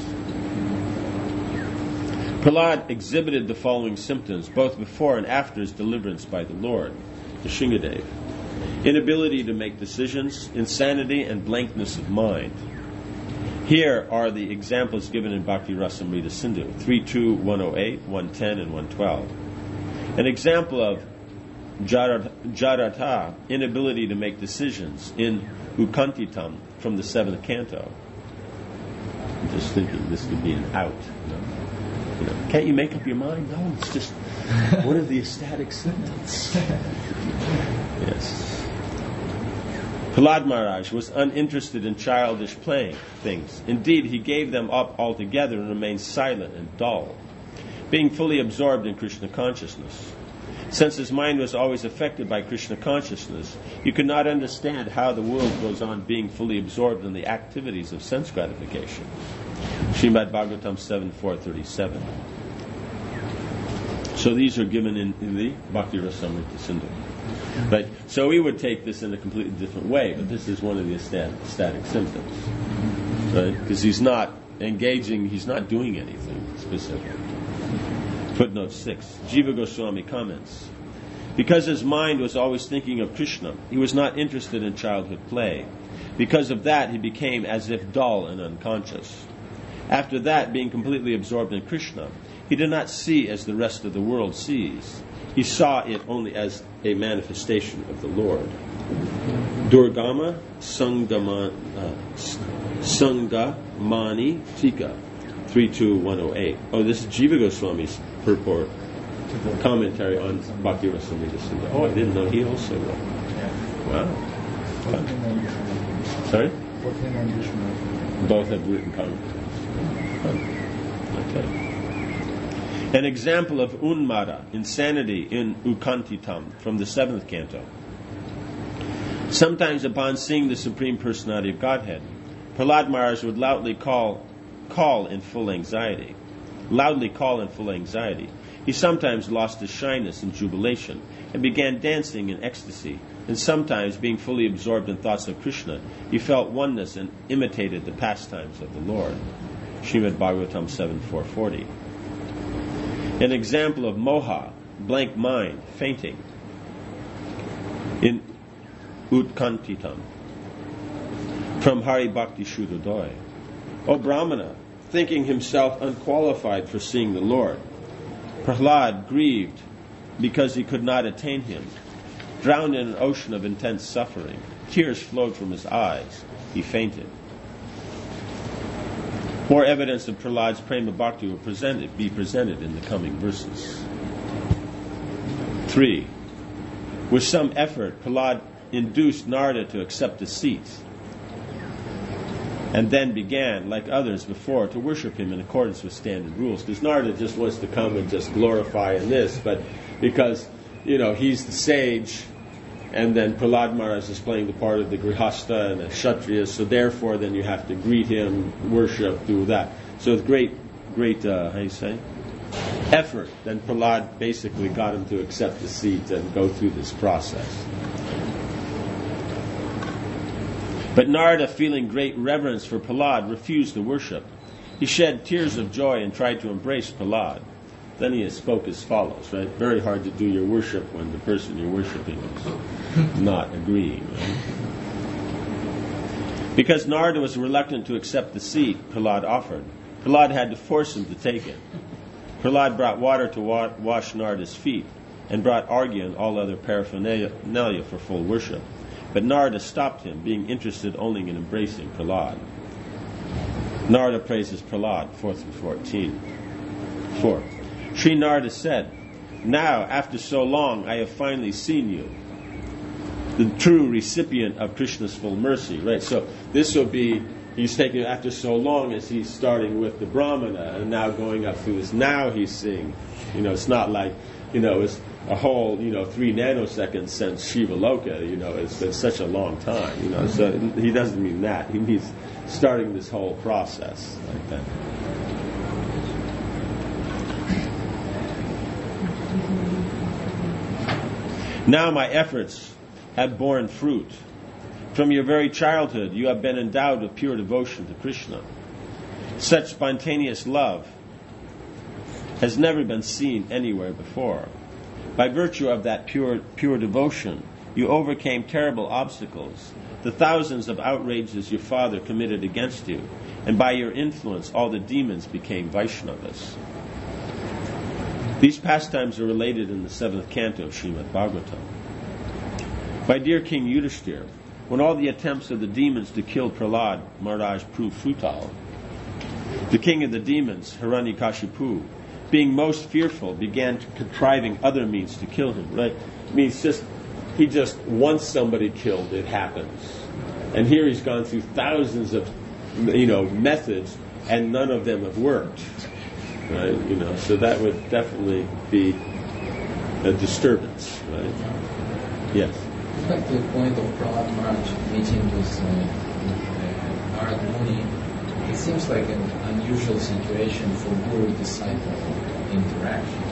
Prahlad exhibited the following symptoms both before and after his deliverance by the Lord, the Shingadev. Inability to make decisions, insanity, and blankness of mind. Here are the examples given in Bhakti Rasamrita Sindhu, three two, one oh eight, one ten, and one twelve. An example of Jarata, inability to make decisions, in Ukantitam, from the seventh canto. I'm just thinking this could be an out. You know? You know, can't you make up your mind? No, it's just one of the ecstatic symptoms. Yes. Prahlad Maharaj was uninterested in childish playing things. Indeed, he gave them up altogether and remained silent and dull, being fully absorbed in Krishna consciousness. Since his mind was always affected by Krishna consciousness, you could not understand how the world goes on being fully absorbed in the activities of sense gratification. Srimad Bhagavatam seven four thirty-seven. So these are given in, in the Bhakti Rasamrita Sindhu. Right? So we would take this in a completely different way, but this is one of the ecstatic symptoms. Right? Because he's not engaging, he's not doing anything specific. Footnote six. Jiva Goswami comments. Because his mind was always thinking of Krishna, he was not interested in childhood play. Because of that, he became as if dull and unconscious. After that, being completely absorbed in Krishna, he did not see as the rest of the world sees. He saw it only as a manifestation of the Lord. Durgama Sangama, uh, Sangamani Tika, three two one oh eight. Oh, this is Jiva Goswami's purport, commentary on Bhakti Rasamrita Sindhu. Oh, I didn't know he also wrote. Wow. Sorry? Both have written commentary. Okay. An example of unmada, insanity in Ukantitam, from the seventh canto. Sometimes upon seeing the Supreme Personality of Godhead, Prahlad Maharaj would loudly call, call in full anxiety. Loudly call in full anxiety. He sometimes lost his shyness in jubilation and began dancing in ecstasy, and sometimes, being fully absorbed in thoughts of Krishna, he felt oneness and imitated the pastimes of the Lord. Srimad Bhagavatam seven four forty. An example of moha, blank mind, fainting, in Utkantitam, from Hari Bhakti Shuddhodaya. O Brahmana, thinking himself unqualified for seeing the Lord, Prahlad grieved because he could not attain him. Drowned in an ocean of intense suffering, tears flowed from his eyes. He fainted. More evidence of Prahlad's prema bhakti will presented, be presented in the coming verses. Three. With some effort, Prahlad induced Narada to accept a seat, and then began, like others before, to worship him in accordance with standard rules. Because Narada just wants to come and just glorify in this, but because, you know, he's the sage, and then Prahlad Maharaj is playing the part of the Grihastha and the Kshatriya, so therefore then you have to greet him, worship, do that. So with great, great, uh, how do you say, effort, then Prahlad basically got him to accept the seat and go through this process. But Narada, feeling great reverence for Prahlad, refused to worship. He shed tears of joy and tried to embrace Prahlad. Then he spoke as follows, right? Very hard to do your worship when the person you're worshiping is not agreeing, right? Because Narada was reluctant to accept the seat Prahlad offered, Prahlad had to force him to take it. Prahlad brought water to wa- wash Narada's feet and brought arghya and all other paraphernalia for full worship. But Narada stopped him, being interested only in embracing Prahlad. Narada praises Prahlad, four through fourteen. Four. Sri Narada said, "Now, after so long, I have finally seen you, the true recipient of Krishna's full mercy." Right. So this will be, he's taking after so long as he's starting with the Brahmana and now going up through this. Now he's seeing, you know, it's not like, you know, it's a whole, you know, three nanoseconds since Shiva Loka, you know, it's been such a long time, you know. So he doesn't mean that. He means starting this whole process like that. Now my efforts have borne fruit. From your very childhood, you have been endowed with pure devotion to Krishna. Such spontaneous love has never been seen anywhere before. By virtue of that pure, pure devotion, you overcame terrible obstacles, the thousands of outrages your father committed against you, and by your influence, all the demons became Vaishnavas. These pastimes are related in the seventh canto of Srimad Bhagavatam. My dear King Yudhishthira, when all the attempts of the demons to kill Prahlad Maharaj proved futile, the king of the demons, Hiranyakashipu, being most fearful, began contriving other means to kill him. Right? I mean, it's just, he just wants somebody killed, it happens. And here he's gone through thousands of, you know, methods, and none of them have worked. Right? You know, so that would definitely be a disturbance, right? Yes. Back to the point of Prahlad Maharaj meeting with uh, uh, Narad Muni, it seems like an unusual situation for guru-disciple interaction.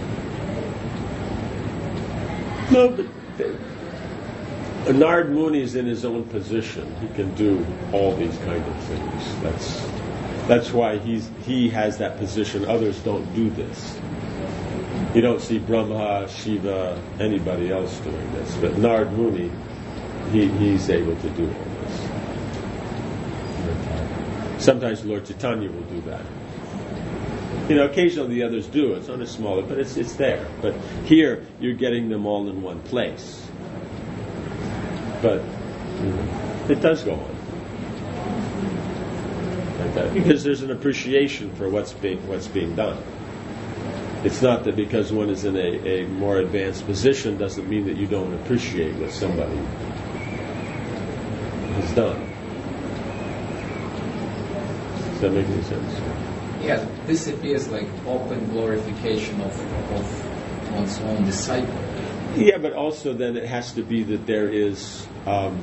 No, but the, Narad Muni is in his own position. He can do all these kind of things. That's that's why he's he has that position. Others don't do this. You don't see Brahma, Shiva, anybody else doing this, but Narad Muni, he, he's able to do all this. Sometimes Lord Chaitanya will do that. You know, occasionally the others do. It's on a smaller, but it's it's there. But here, you're getting them all in one place. But you know, it does go on like that because there's an appreciation for what's being what's being done. It's not that because one is in a, a more advanced position doesn't mean that you don't appreciate what somebody has done. Does that make any sense? Yeah, this appears like open glorification of, of one's own disciple. Yeah, but also then it has to be that there is um,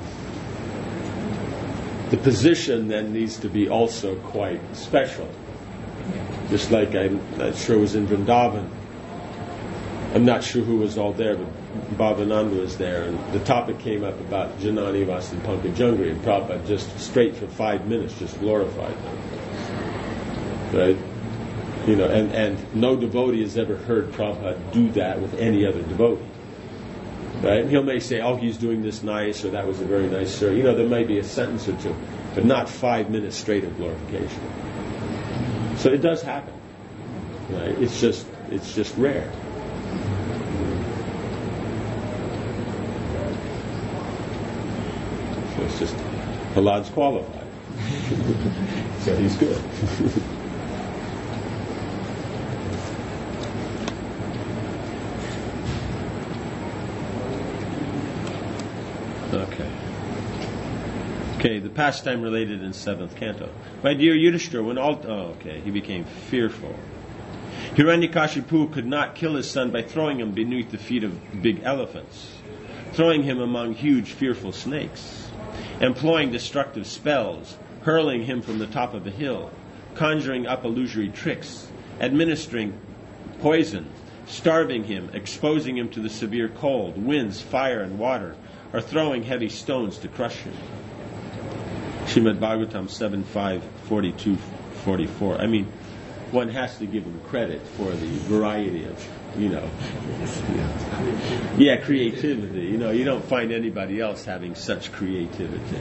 the position then needs to be also quite special. Just like I'm not sure was in Vrindavan. I'm not sure who was all there, but Bhavananda was there, and the topic came up about Janani Vas and Pankajangri, and Prabhupada just straight for five minutes just glorified them. Right? You know, and, and no devotee has ever heard Prabhupada do that with any other devotee. Right? He may say, oh, he's doing this nice, or that was a very nice sir. You know, there may be a sentence or two, but not five minutes straight of glorification. So it does happen. Right? It's just it's just rare. So it's just Prahlad's qualified. So he's good. Okay. Okay, the pastime related in seventh canto. My dear Yudhishthira, when all... Oh, okay, he became fearful. Hiranyakashipu could not kill his son by throwing him beneath the feet of big elephants, throwing him among huge, fearful snakes, employing destructive spells, hurling him from the top of a hill, conjuring up illusory tricks, administering poison, starving him, exposing him to the severe cold, winds, fire, and water, or throwing heavy stones to crush him. Srimad Bhagavatam seven five forty-two forty-four. I mean, one has to give him credit for the variety of, you know, yeah, creativity. You know, you don't find anybody else having such creativity.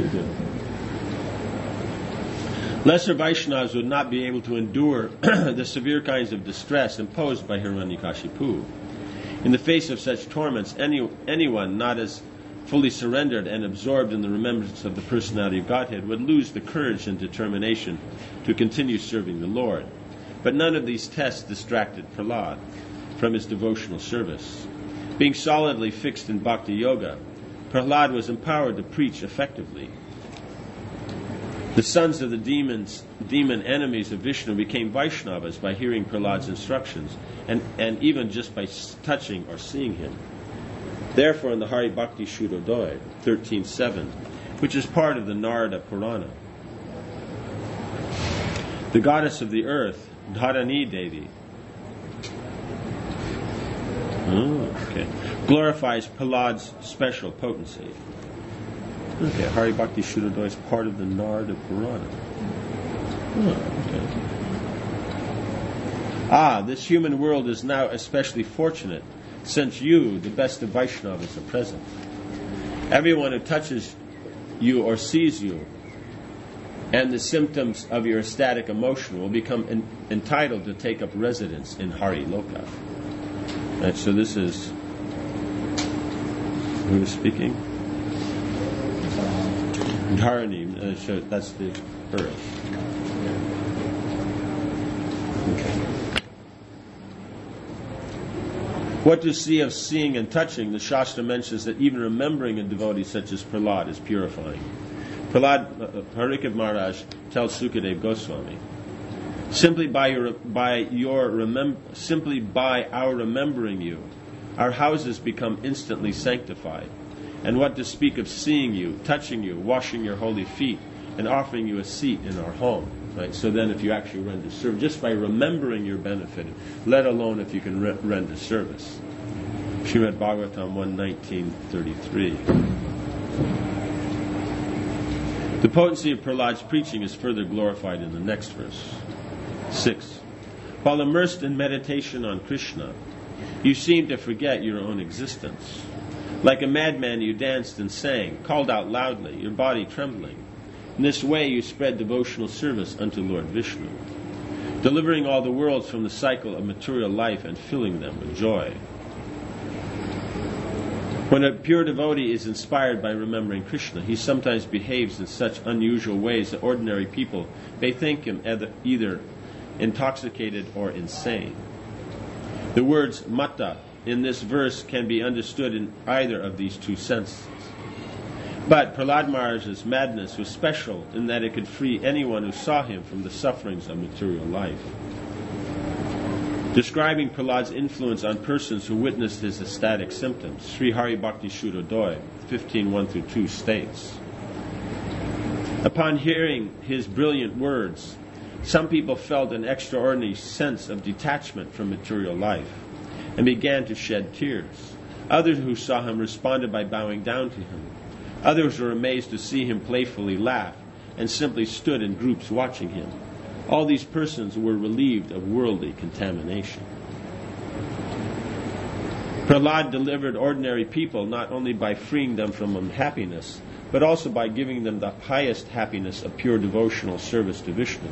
Lesser Vaishnavas would not be able to endure the severe kinds of distress imposed by Hiranyakashipu. In the face of such torments, any anyone not as fully surrendered and absorbed in the remembrance of the personality of Godhead would lose the courage and determination to continue serving the Lord. But none of these tests distracted Prahlad from his devotional service. Being solidly fixed in Bhakti Yoga, Prahlad was empowered to preach effectively. The sons of the demons, demon enemies of Vishnu became Vaishnavas by hearing Prahlad's instructions and, and even just by touching or seeing him. Therefore, in the Hari Bhakti Shuddhodaya thirteen seven, which is part of the Narada Purana, the goddess of the earth, Dharani Devi, oh, okay, glorifies Prahlad's special potency. Okay, Hari Bhakti Shuddhodaya is part of the Narada Purana. Oh, okay. Ah, this human world is now especially fortunate, since you, the best of Vaishnavas, are present. Everyone who touches you or sees you and the symptoms of your ecstatic emotion will become en- entitled to take up residence in Hari Loka. Right, so this is... Who is speaking? Dharani, uh, so that's the earth. Okay. What to see of seeing and touching? The Shastra mentions that even remembering a devotee such as Prahlad is purifying. Prahlad, uh, Parikshit Maharaj tells Sukadev Goswami, simply by your by your remem- simply by our remembering you, our houses become instantly sanctified. And what to speak of seeing you, touching you, washing your holy feet, and offering you a seat in our home. Right? So then if you actually render service, just by remembering your benefit, let alone if you can re- render service. Srimad Bhagavatam one nineteen thirty-three. The potency of Prahlad's preaching is further glorified in the next verse. six. While immersed in meditation on Krishna, You seemed to forget your own existence. Like a madman you danced and sang, called out loudly, your body trembling. In this way you spread devotional service unto Lord Vishnu, delivering all the worlds from the cycle of material life and filling them with joy. When a pure devotee is inspired by remembering Krishna, he sometimes behaves in such unusual ways that ordinary people may think him either intoxicated or insane. The words matta in this verse can be understood in either of these two senses. But Prahlad Maharaj's madness was special in that it could free anyone who saw him from the sufferings of material life. Describing Prahlad's influence on persons who witnessed his ecstatic symptoms, Sri Hari Bhakti Shuddhodaya, fifteen one through two states, upon hearing his brilliant words, some people felt an extraordinary sense of detachment from material life and began to shed tears. Others who saw him responded by bowing down to him. Others were amazed to see him playfully laugh and simply stood in groups watching him. All these persons were relieved of worldly contamination. Prahlad delivered ordinary people not only by freeing them from unhappiness, but also by giving them the highest happiness of pure devotional service to Vishnu.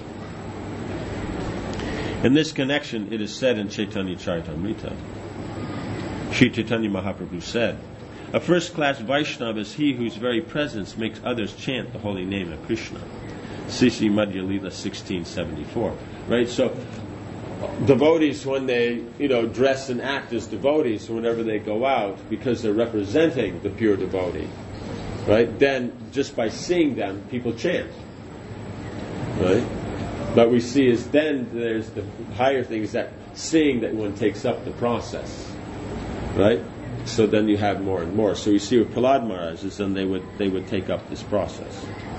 In this connection, it is said in Chaitanya Charitamrita, Sri Chaitanya Mahaprabhu said, a first-class Vaishnava is he whose very presence makes others chant the holy name of Krishna. Sisi Madhya Lila sixteen seventy-four. Right? So, devotees, when they, you know, dress and act as devotees whenever they go out, because they're representing the pure devotee, right? Then, just by seeing them, people chant. Right? But we see is then there's the higher things that seeing that one takes up the process, right? So then you have more and more. So we see with Prahlad Maharaj is then they would they would take up this process.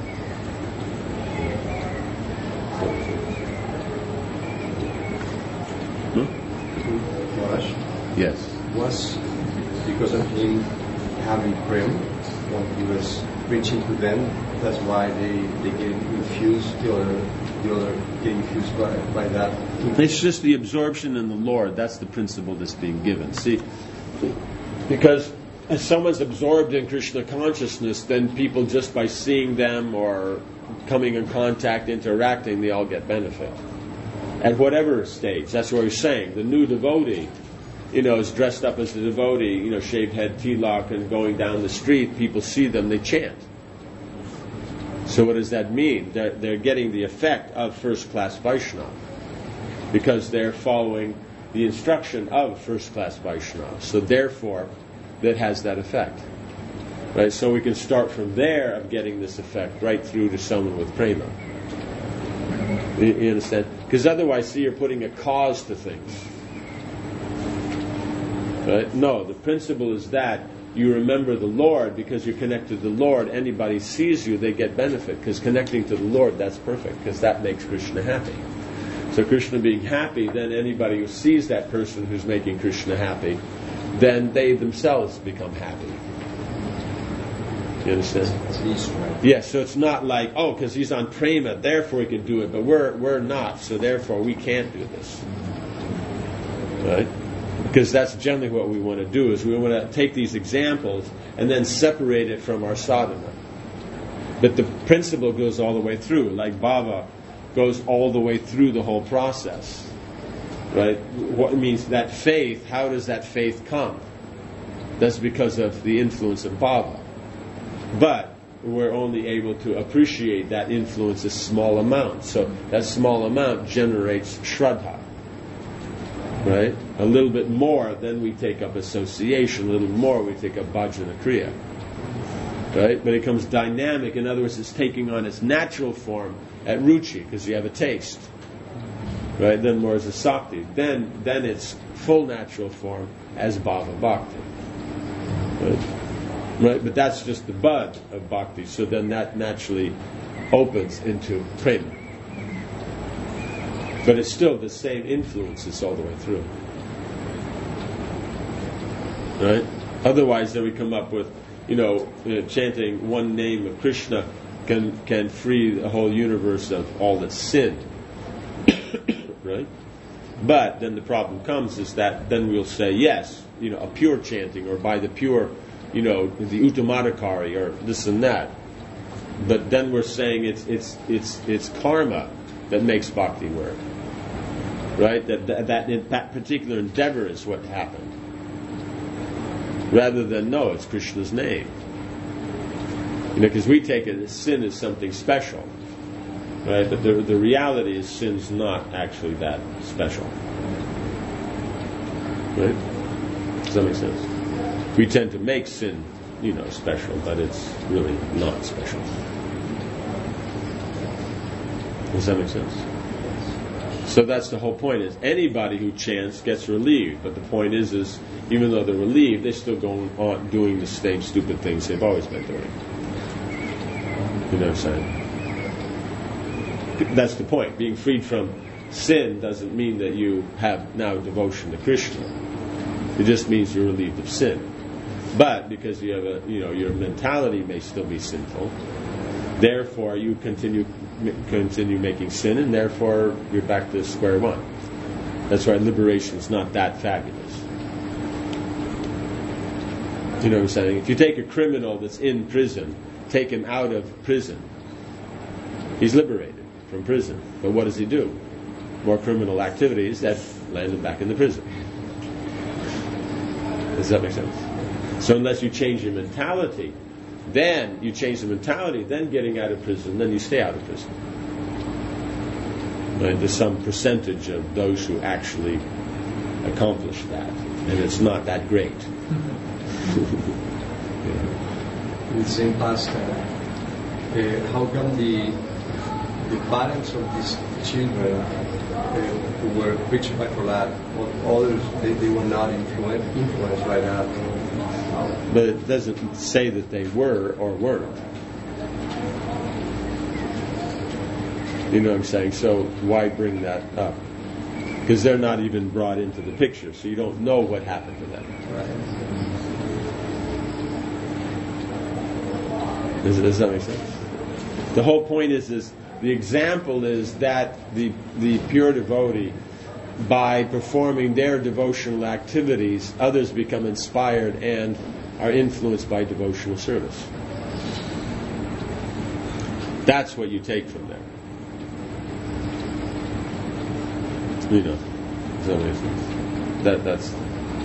Hmm? Maharaj Yes. was because of him having prem when he was preaching to them. That's why they they get infused the other. The other get infused by, by that. It's just the absorption in the Lord. That's the principle that's being given. See, because as someone's absorbed in Krishna consciousness, then people just by seeing them or coming in contact, interacting, they all get benefit. At whatever stage. That's what he's saying. The new devotee, you know, is dressed up as a devotee, you know, shaved head, tilak, and going down the street. People see them, they chant. So what does that mean? They're, they're getting the effect of first-class Vaishnava because they're following the instruction of first-class Vaishnava. So therefore, that has that effect. Right? So we can start from there of getting this effect right through to someone with prema. You, you understand? Because otherwise, see, you're putting a cause to things. Right? No, the principle is that you remember the Lord because you're connected to the Lord. Anybody sees you, they get benefit because connecting to the Lord, that's perfect because that makes Krishna happy. So Krishna being happy, then anybody who sees that person who's making Krishna happy, then they themselves become happy. You understand? Yes, so it's not like, oh, because he's on prema, therefore he can do it, but we're we're not, so therefore we can't do this. Right? Because that's generally what we want to do, is we want to take these examples and then separate it from our sadhana. But the principle goes all the way through, like bhava goes all the way through the whole process. Right? What means that faith, how does that faith come? That's because of the influence of bhava. But we're only able to appreciate that influence a small amount. So that small amount generates shraddha. Right? A little bit more, then we take up association. A little more, we take up bhajana kriya. Right? But it becomes dynamic. In other words, it's taking on its natural form at ruchi, because you have a taste. Right? Then more as a sakti. Then, then it's full natural form as bhava bhakti. Right? Right? But that's just the bud of bhakti. So then that naturally opens into prema. But it's still the same influences all the way through. Right? Otherwise, then we come up with, you know, uh, chanting one name of Krishna can can free the whole universe of all that's sin. Right? But then the problem comes is that then we'll say, yes, you know, a pure chanting, or by the pure, you know, the Uttamadhikari, or this and that. But then we're saying it's it's it's it's karma that makes bhakti work, right? That that that, that particular endeavor is what happened, rather than no, it's Krishna's name. You know, because we take it as sin is something special, right? But the the reality is sin's not actually that special, right? Does that make sense? We tend to make sin, you know, special, but it's really not special. Does that make sense? So that's the whole point, is anybody who chants gets relieved, but the point is, is even though they're relieved, they're still going on doing the same stupid things they've always been doing. You know what I'm saying? That's the point. Being freed from sin doesn't mean that you have now devotion to Krishna. It just means you're relieved of sin. But because you have a, you know, your mentality may still be sinful, therefore you continue continue making sin, and therefore you're back to square one. That's why liberation is not that fabulous. You know what I'm saying? If you take a criminal that's in prison, take him out of prison, he's liberated from prison. But what does he do? More criminal activities that land him back in the prison. Does that make sense? So unless you change your mentality, then you change the mentality, then getting out of prison, then you stay out of prison. Right? There's some percentage of those who actually accomplish that, and it's not that great. Yeah. In the same past, uh, uh, how come the the parents of these children uh, who were preached by Prahlad, others they, they were not influ- influenced by that? But it doesn't say that they were or weren't. You know what I'm saying? So why bring that up? Because they're not even brought into the picture, so you don't know what happened to them. Right. Does, does that make sense? The whole point is, is the example is that the the pure devotee, by performing their devotional activities, others become inspired and are influenced by devotional service. That's what you take from there. You know, does that make sense? That, that's...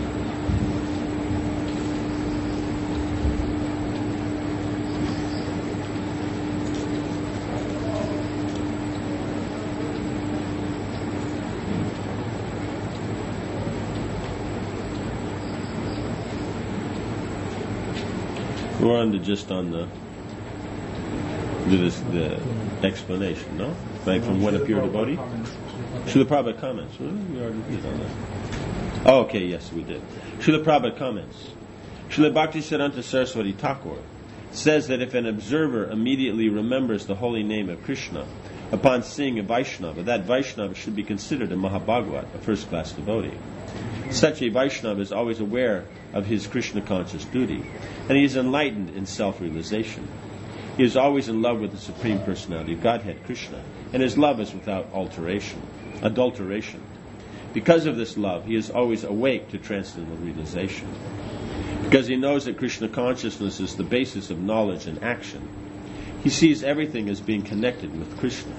We're on to just on the the, the explanation, no? Like from when a pure devotee? Srila Prabhupada comments. Well, we already did on that. Oh, okay, yes, we did. Srila Prabhupada comments. Srila Bhaktisiddhanta Saraswati Thakur says that if an observer immediately remembers the holy name of Krishna upon seeing a Vaishnava, that Vaishnava should be considered a Mahabhagavat, a first-class devotee. Such a Vaishnava is always aware of his Krishna-conscious duty, and he is enlightened in self-realization. He is always in love with the Supreme Personality of Godhead, Krishna, and his love is without alteration, adulteration. Because of this love, he is always awake to transcendental realization. Because he knows that Krishna consciousness is the basis of knowledge and action, he sees everything as being connected with Krishna.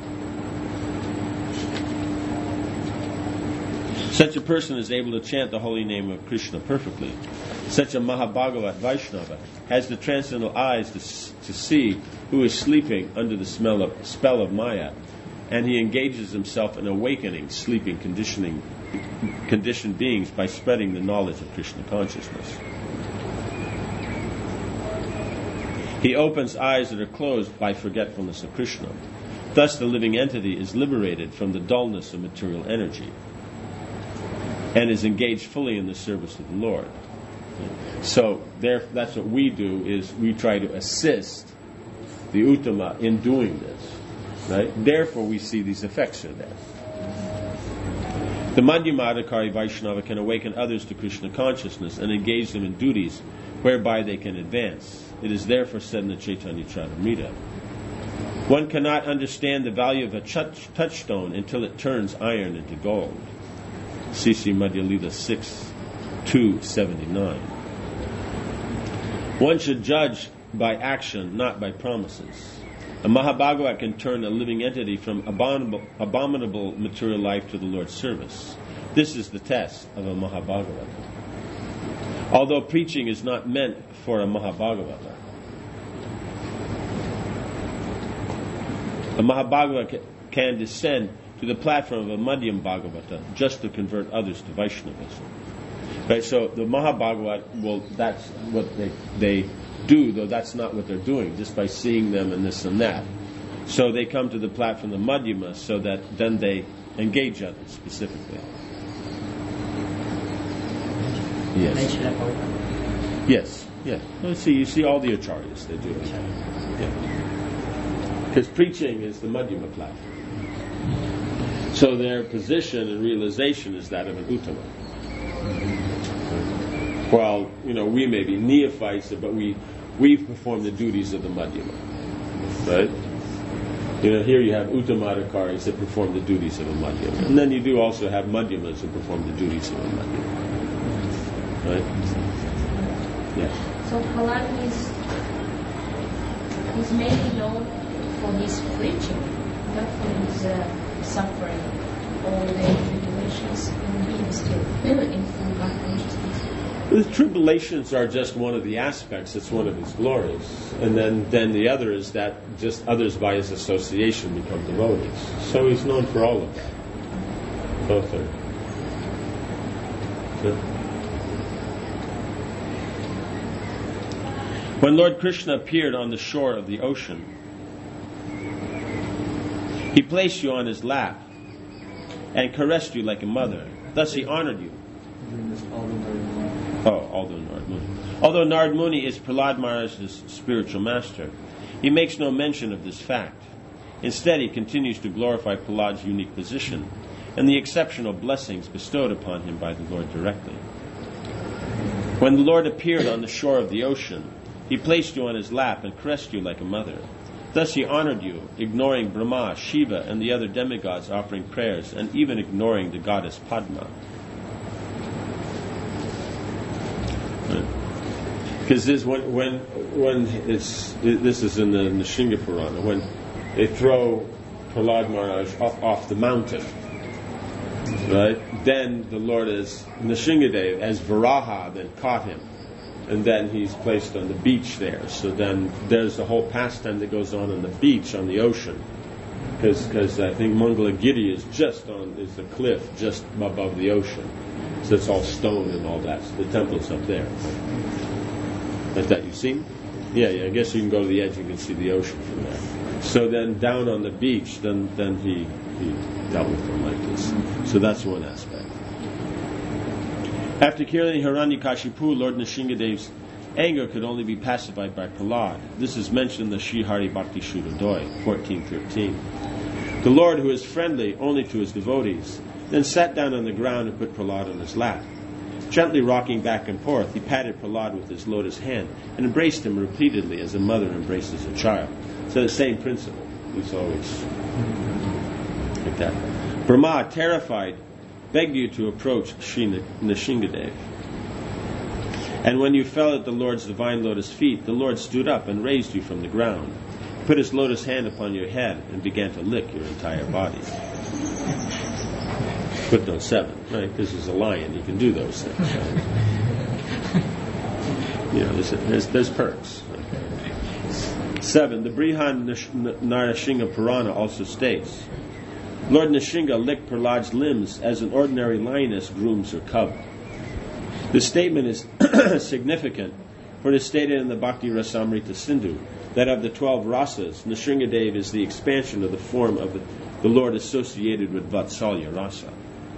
Such a person is able to chant the holy name of Krishna perfectly. Such a Mahabhagavat Vaishnava has the transcendental eyes to, to see who is sleeping under the smell of, spell of Maya, and he engages himself in awakening sleeping, conditioning, conditioned beings by spreading the knowledge of Krishna consciousness. He opens eyes that are closed by forgetfulness of Krishna. Thus the living entity is liberated from the dullness of material energy and is engaged fully in the service of the Lord. So there, that's what we do, is we try to assist the Uttama in doing this. Right? Therefore we see these effects are there. The Madhyamadhikari Vaishnava can awaken others to Krishna consciousness and engage them in duties whereby they can advance. It is therefore said in the Chaitanya Charitamrita, one cannot understand the value of a touchstone until it turns iron into gold. C C Madhya Lila six two seventy-nine. One should judge by action, not by promises. A Mahabhagavat can turn a living entity from abominable, abominable material life to the Lord's service. This is the test of a Mahabhagavat. Although preaching is not meant for a Mahabhagavata, a Mahabhagavata can descend to the platform of a Madhyam Bhagavata just to convert others to Vaishnavism. Right, so the Mahabhagavat, well, that's what they they do, though that's not what they're doing, just by seeing them and this and that. So they come to the platform of the Madhyama so that then they engage others specifically. Yes. Yes, yeah. Well, see, you see all the acharyas, they do it. Yeah. Because preaching is the Madhyama platform. So their position and realization is that of an Uttama. While, you know, we may be neophytes, but we, we've performed the duties of the Madhyama. Right? You know, here you have Uttamadhikaris that perform the duties of a Madhyama. And then you do also have Madhyamas who perform the duties of a Madhyama. Right? Yeah. So Prahlad is, is mainly known for his preaching, not for his uh, suffering or the tribulations, and he is still in full God consciousness. The tribulations are just one of the aspects, it's one of his glories. And then, then the other is that just others by his association become devotees. So he's known for all of that. Both are. Yeah. When Lord Krishna appeared on the shore of the ocean, he placed you on his lap and caressed you like a mother. Thus he honored you. Oh, although Narad Muni. Although Narad Muni is Prahlad Maharaj's spiritual master, he makes no mention of this fact. Instead, he continues to glorify Prahlad's unique position and the exceptional blessings bestowed upon him by the Lord directly. When the Lord appeared on the shore of the ocean, he placed you on his lap and caressed you like a mother. Thus he honored you, ignoring Brahma, Shiva, and the other demigods offering prayers, and even ignoring the goddess Padma. Because this when when when it's this is in the Nishinga Purana, when they throw Prahlad Maharaj off, off the mountain, right? Then the Lord as Nishingadev as Varaha then caught him, and then he's placed on the beach there. So then there's the whole pastime that goes on on the beach on the ocean, because I think Mangalagiri is just on is the cliff just above the ocean, so it's all stone and all that. So the temple's up there. Like that, you've seen? Yeah, yeah. I guess you can go to the edge. You can see the ocean from there. So then, down on the beach, then then he he dealt with them like this. So that's one aspect. After killing Hiranyakashipu, Lord Nishingadev's anger could only be pacified by Prahlad. This is mentioned in the Sri Hari Bhakti Shuddhodaya, fourteen thirteen. The Lord, who is friendly only to his devotees, then sat down on the ground and put Prahlad on his lap. Gently rocking back and forth, he patted Prahlad with his lotus hand and embraced him repeatedly as a mother embraces a child. So the same principle. It's always like that. Brahma, terrified, begged you to approach Sri Nishingadev. And when you fell at the Lord's divine lotus feet, the Lord stood up and raised you from the ground, put his lotus hand upon your head, and began to lick your entire body. Footnote seven, right? This is a lion; he can do those things. Right? You know, there's, there's, there's perks. Seven. The Brihan Narasingha Purana also states, Lord Nishinga licked Prahlad's limbs as an ordinary lioness grooms her cub. This statement is significant, for it is stated in the Bhakti Rasamrita Sindhu that of the twelve rasas, Nishingadev is the expansion of the form of the, the Lord associated with Vatsalya rasa.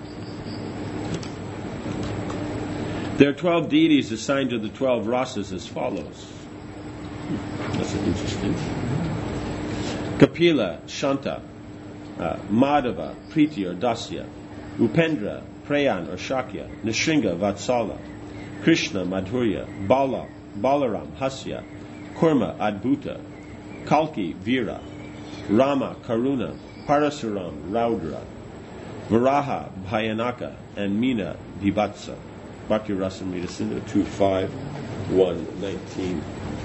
There are twelve deities assigned to the twelve rasas as follows. That's interesting. Kapila, Shanta, uh, Madhava, Priti or Dasya, Upendra, Prayan or Shakya, Nishinga, Vatsala, Krishna, Madhurya, Bala, Balaram, Hasya, Kurma, Adbhuta, Kalki, Vira, Rama, Karuna, Parasuram, Raudra. Varaha, Bhayanaka, and Mina, Bibatsa. Bhakti Rasamrita Sindhu two five one nineteen.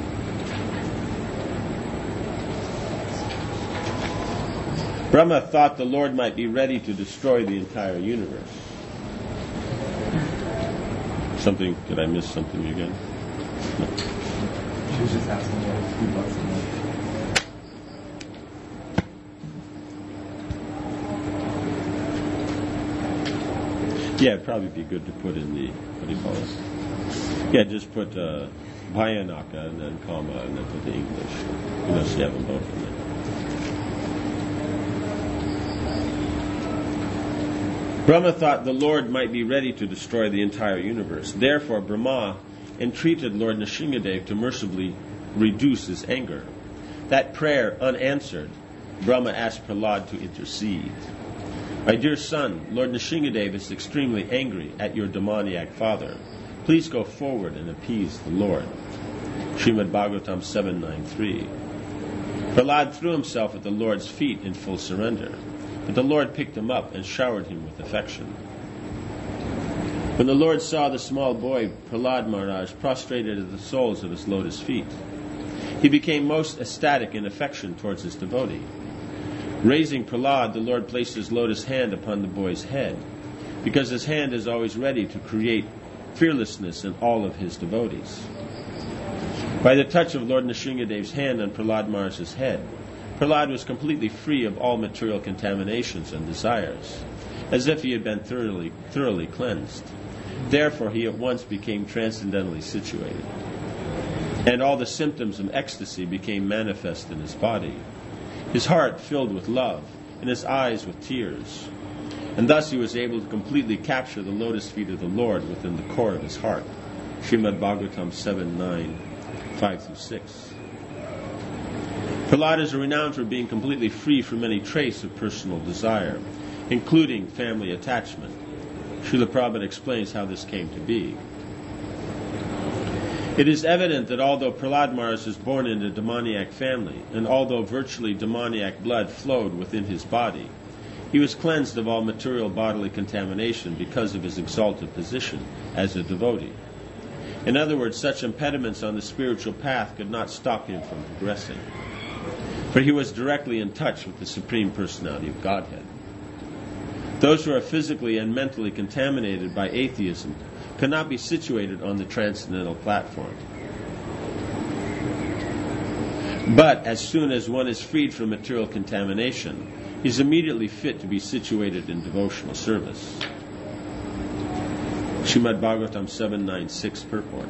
Brahma thought the Lord might be ready to destroy the entire universe. Something, did I miss something again? No. She was just asking who bucks him. Yeah, it'd probably be good to put in the, what do you call it? Yeah, just put uh, Bhayanaka and then comma and then put the English. Unless you have them both in there. Brahma thought the Lord might be ready to destroy the entire universe. Therefore, Brahma entreated Lord Nrsingadev to mercifully reduce his anger. That prayer unanswered, Brahma asked Prahlad to intercede. My dear son, Lord Nrsingadev is extremely angry at your demoniac father. Please go forward and appease the Lord. Srimad Bhagavatam seven ninety-three. Prahlad threw himself at the Lord's feet in full surrender, but the Lord picked him up and showered him with affection. When the Lord saw the small boy, Prahlad Maharaj, prostrated at the soles of his lotus feet, he became most ecstatic in affection towards his devotee. Raising Prahlad, the Lord placed his lotus hand upon the boy's head, because his hand is always ready to create fearlessness in all of his devotees. By the touch of Lord Nrsingadev's hand on Prahlad Maharaj's head, Prahlad was completely free of all material contaminations and desires, as if he had been thoroughly, thoroughly cleansed. Therefore, he at once became transcendently situated, and all the symptoms of ecstasy became manifest in his body. His heart filled with love, and his eyes with tears, and thus he was able to completely capture the lotus feet of the Lord within the core of his heart. Srimad Bhagavatam seven nine, five through six. Prahlad is renowned for being completely free from any trace of personal desire, including family attachment. Srila Prabhupada explains how this came to be. It is evident that although Prahlad Maharaj was born in a demoniac family, and although virtually demoniac blood flowed within his body, he was cleansed of all material bodily contamination because of his exalted position as a devotee. In other words, such impediments on the spiritual path could not stop him from progressing, for he was directly in touch with the Supreme Personality of Godhead. Those who are physically and mentally contaminated by atheism cannot be situated on the transcendental platform. But as soon as one is freed from material contamination, he is immediately fit to be situated in devotional service. Srimad Bhagavatam seven ninety-six purport.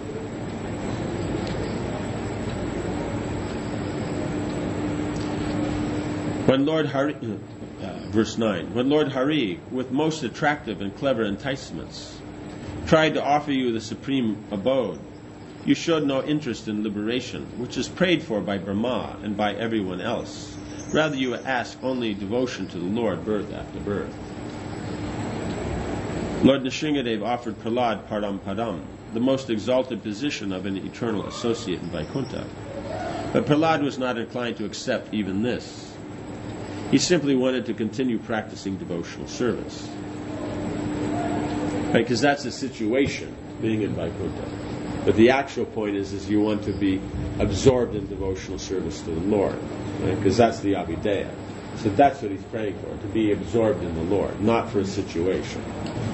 When Lord Hari, uh, verse nine, when Lord Hari, with most attractive and clever enticements, tried to offer you the supreme abode, you showed no interest in liberation, which is prayed for by Brahma and by everyone else. Rather, you ask only devotion to the Lord birth after birth. Lord Nrsingadev offered Prahlad Param Padam, the most exalted position of an eternal associate in Vaikuntha. But Prahlad was not inclined to accept even this. He simply wanted to continue practicing devotional service. Right, because that's the situation, being in Vaikuntha. But the actual point is, is you want to be absorbed in devotional service to the Lord, because right? That's the Abhideya. So that's what he's praying for, to be absorbed in the Lord, not for a situation.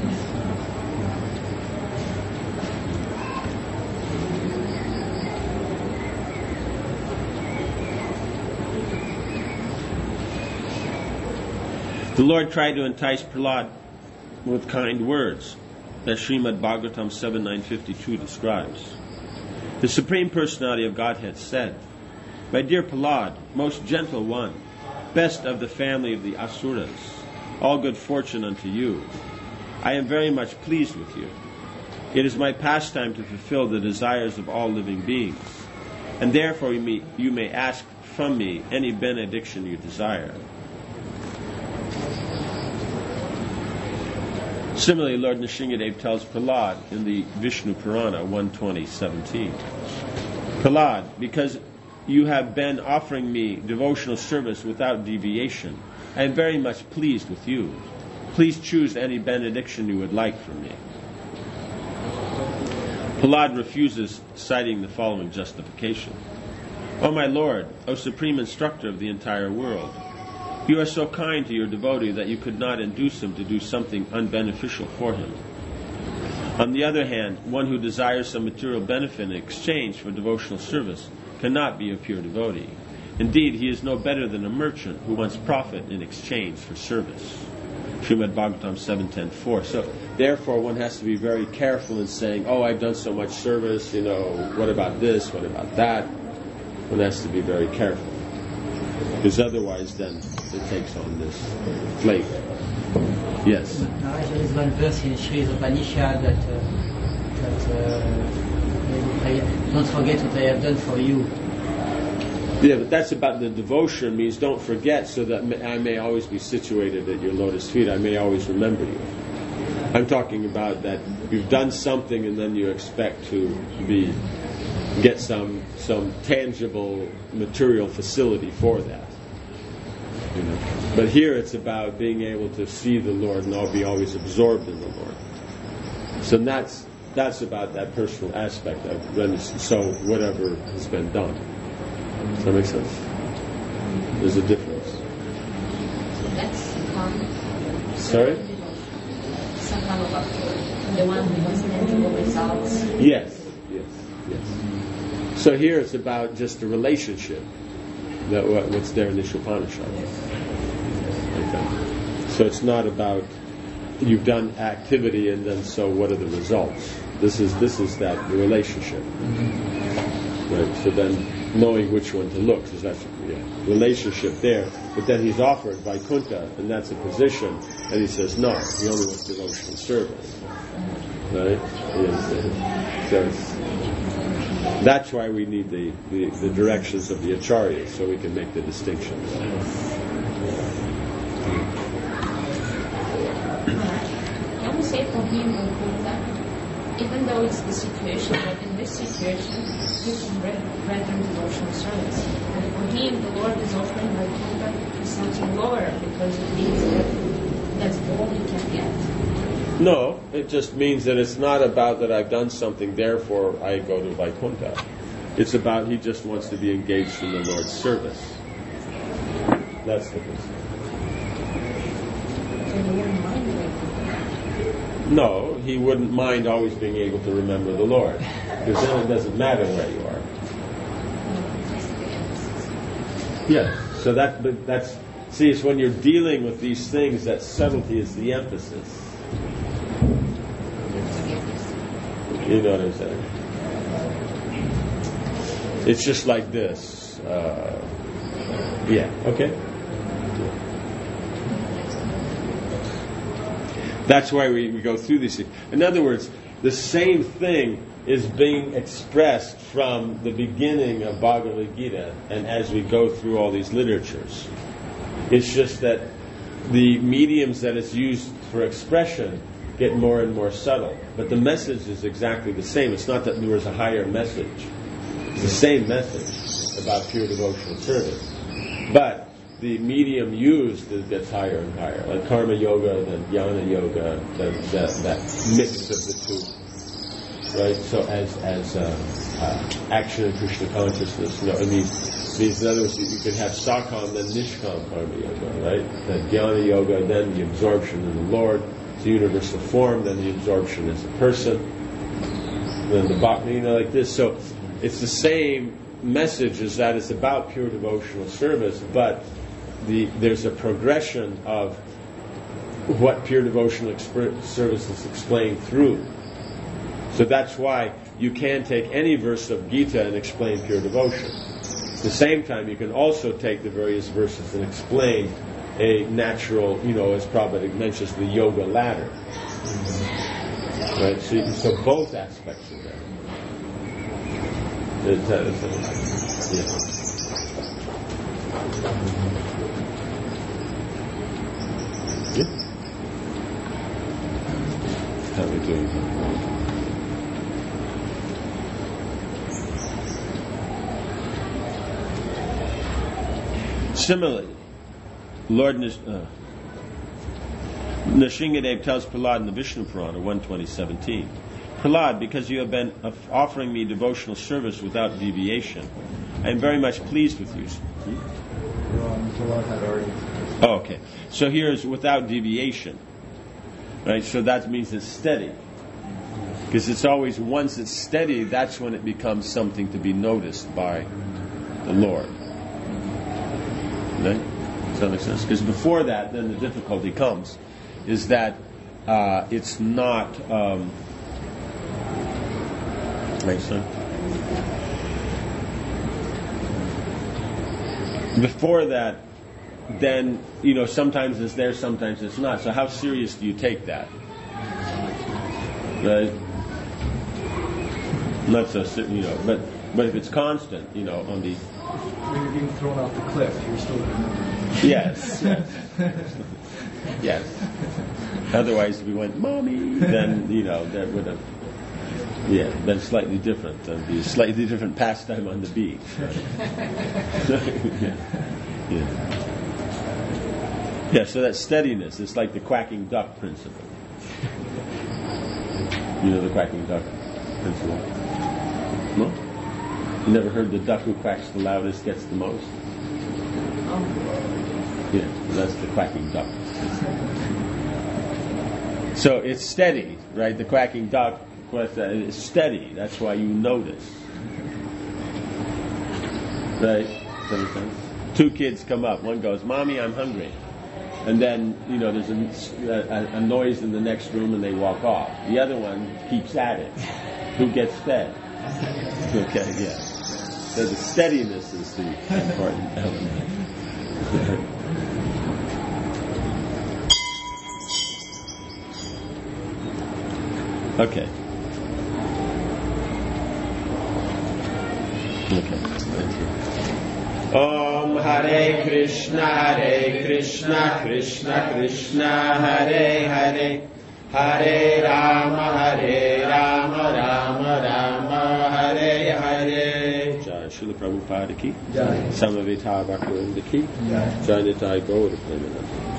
The Lord tried to entice Prahlad with kind words that Srimad Bhagavatam seven nine fifty-two describes. The Supreme Personality of Godhead said, "My dear Prahlad, most gentle one, best of the family of the Asuras, all good fortune unto you. I am very much pleased with you. It is my pastime to fulfill the desires of all living beings, and therefore you may, you may ask from me any benediction you desire." Similarly, Lord Nrsingadev tells Prahlad in the Vishnu Purana one twenty seventeen, "Prahlad, because you have been offering me devotional service without deviation, I am very much pleased with you. Please choose any benediction you would like from me. Prahlad refuses, citing the following justification. O my Lord, O Supreme Instructor of the entire world, you are so kind to your devotee that you could not induce him to do something unbeneficial for him. On the other hand, one who desires some material benefit in exchange for devotional service cannot be a pure devotee. Indeed, he is no better than a merchant who wants profit in exchange for service. Srimad Bhagavatam seven ten four. So, therefore, one has to be very careful in saying, oh, I've done so much service, you know, what about this, what about that? One has to be very careful. Because otherwise, then, it takes on this flavor. Yes? There is one verse in Sri Upanishad that, uh, that uh, I, don't forget what I have done for you. Yeah, but that's about the devotion, means don't forget, so that I may always be situated at your lotus feet. I may always remember you. I'm talking about that you've done something and then you expect to be get some some tangible material facility for that. You know? But here it's about being able to see the Lord and all be always absorbed in the Lord. So that's that's about that personal aspect of renaissance. So whatever has been done. Does that make sense? There's a difference. That's um, Sorry? Sakama Bhakti, the one who wants tangible results. Yes, yes, yes. So here it's about just a relationship, that what, what's there in the Upanishad. Okay. So it's not about you've done activity and then so what are the results? This is this is that the relationship. Right. So then knowing which one to look, because that's a yeah, relationship there. But then he's offered Vaikuntha, and that's a position, and he says no, he only wants devotional service. Right? Yes. So it's, that's why we need the, the, the directions of the acharyas, so we can make the distinctions. Can we say for him Vaikuntha? Even though it's the situation, but in this situation, he can render devotional service. And for him, the Lord is offering Vaikuntha is something lower, because it means that that's all he can get. No, it just means that it's not about that I've done something, therefore I go to Vaikuntha. It's about he just wants to be engaged in the Lord's service. That's the concern. So he wouldn't mind Vaikuntha. No, he wouldn't mind always being able to remember the Lord, because then it doesn't matter where you are. Yeah, so that, but that's, see, it's when you're dealing with these things that subtlety is the emphasis. You know what I'm saying? It's just like this. Uh, yeah, okay? That's why we, we go through these things. In other words, the same thing is being expressed from the beginning of Bhagavad Gita and as we go through all these literatures. It's just that the mediums that is used for expression get more and more subtle. But the message is exactly the same. It's not that there was a higher message. It's the same message about pure devotional service. But the medium used gets higher and higher, like karma yoga, then jnana yoga, then that, that mix of the two, right? So as as uh, uh, action and Krishna consciousness, you know, it means, means in other words, you, you can have sakam, then nishkam karma yoga, right? Then jnana yoga, then the absorption in the Lord, the universal form, then the absorption as a person, then the bhakti, you know, like this. So it's the same message as that. It's about pure devotional service, but The, there's a progression of what pure devotional exp- service is explained through. So that's why you can take any verse of Gita and explain pure devotion. At the same time, you can also take the various verses and explain a natural, you know, as Prabhupada mentions, the yoga ladder. Right? So, so both aspects are there. It, uh, yeah. How are we doing? Similarly, Lord Nish, uh, Nrsingadev tells Prahlad in the Vishnu Purana one twenty seventeen, Prahlad, because you have been offering me devotional service without deviation, I am very much pleased with you. Hmm? Um, Prahlad had already. Oh, okay. So here is without deviation. Right? So that means it's steady. Because it's always, once it's steady, that's when it becomes something to be noticed by the Lord. Right? Does that make sense? Because before that, then the difficulty comes, is that uh, it's not... Um, makes sense? Before that, then, you know, sometimes it's there, sometimes it's not. So how serious do you take that? Right? Not so, you know, but but if it's constant, you know, on the... When you're being thrown off the cliff, you're still remembering. Yes, yes. Yes. Otherwise, if we went, Mommy, then, you know, that would have... Yeah, then slightly different. That'd be a slightly different pastime on the beach. Right? yeah. yeah. Yeah, so that steadiness, it's like the quacking duck principle. You know the quacking duck principle? No? You never heard the duck who quacks the loudest gets the most? Yeah, that's the quacking duck. So it's steady, right? The quacking duck is steady. That's why you notice. Right? Does that make sense? Two kids come up. One goes, Mommy, I'm hungry. And then, you know, there's a, a, a noise in the next room and they walk off. The other one keeps at it. Who gets fed? Okay, yeah. So the steadiness is the important element. Okay. Okay. Thank you. Om Hare Krishna, Hare Krishna, Krishna Krishna, Hare Hare, Hare Rama, Hare Rama, Rama Rama, Hare Hare. Jai Srila Prabhupada ki, Jai Samaveta Bhaktivinoda ki, Jai Nitai Gaura Premananda.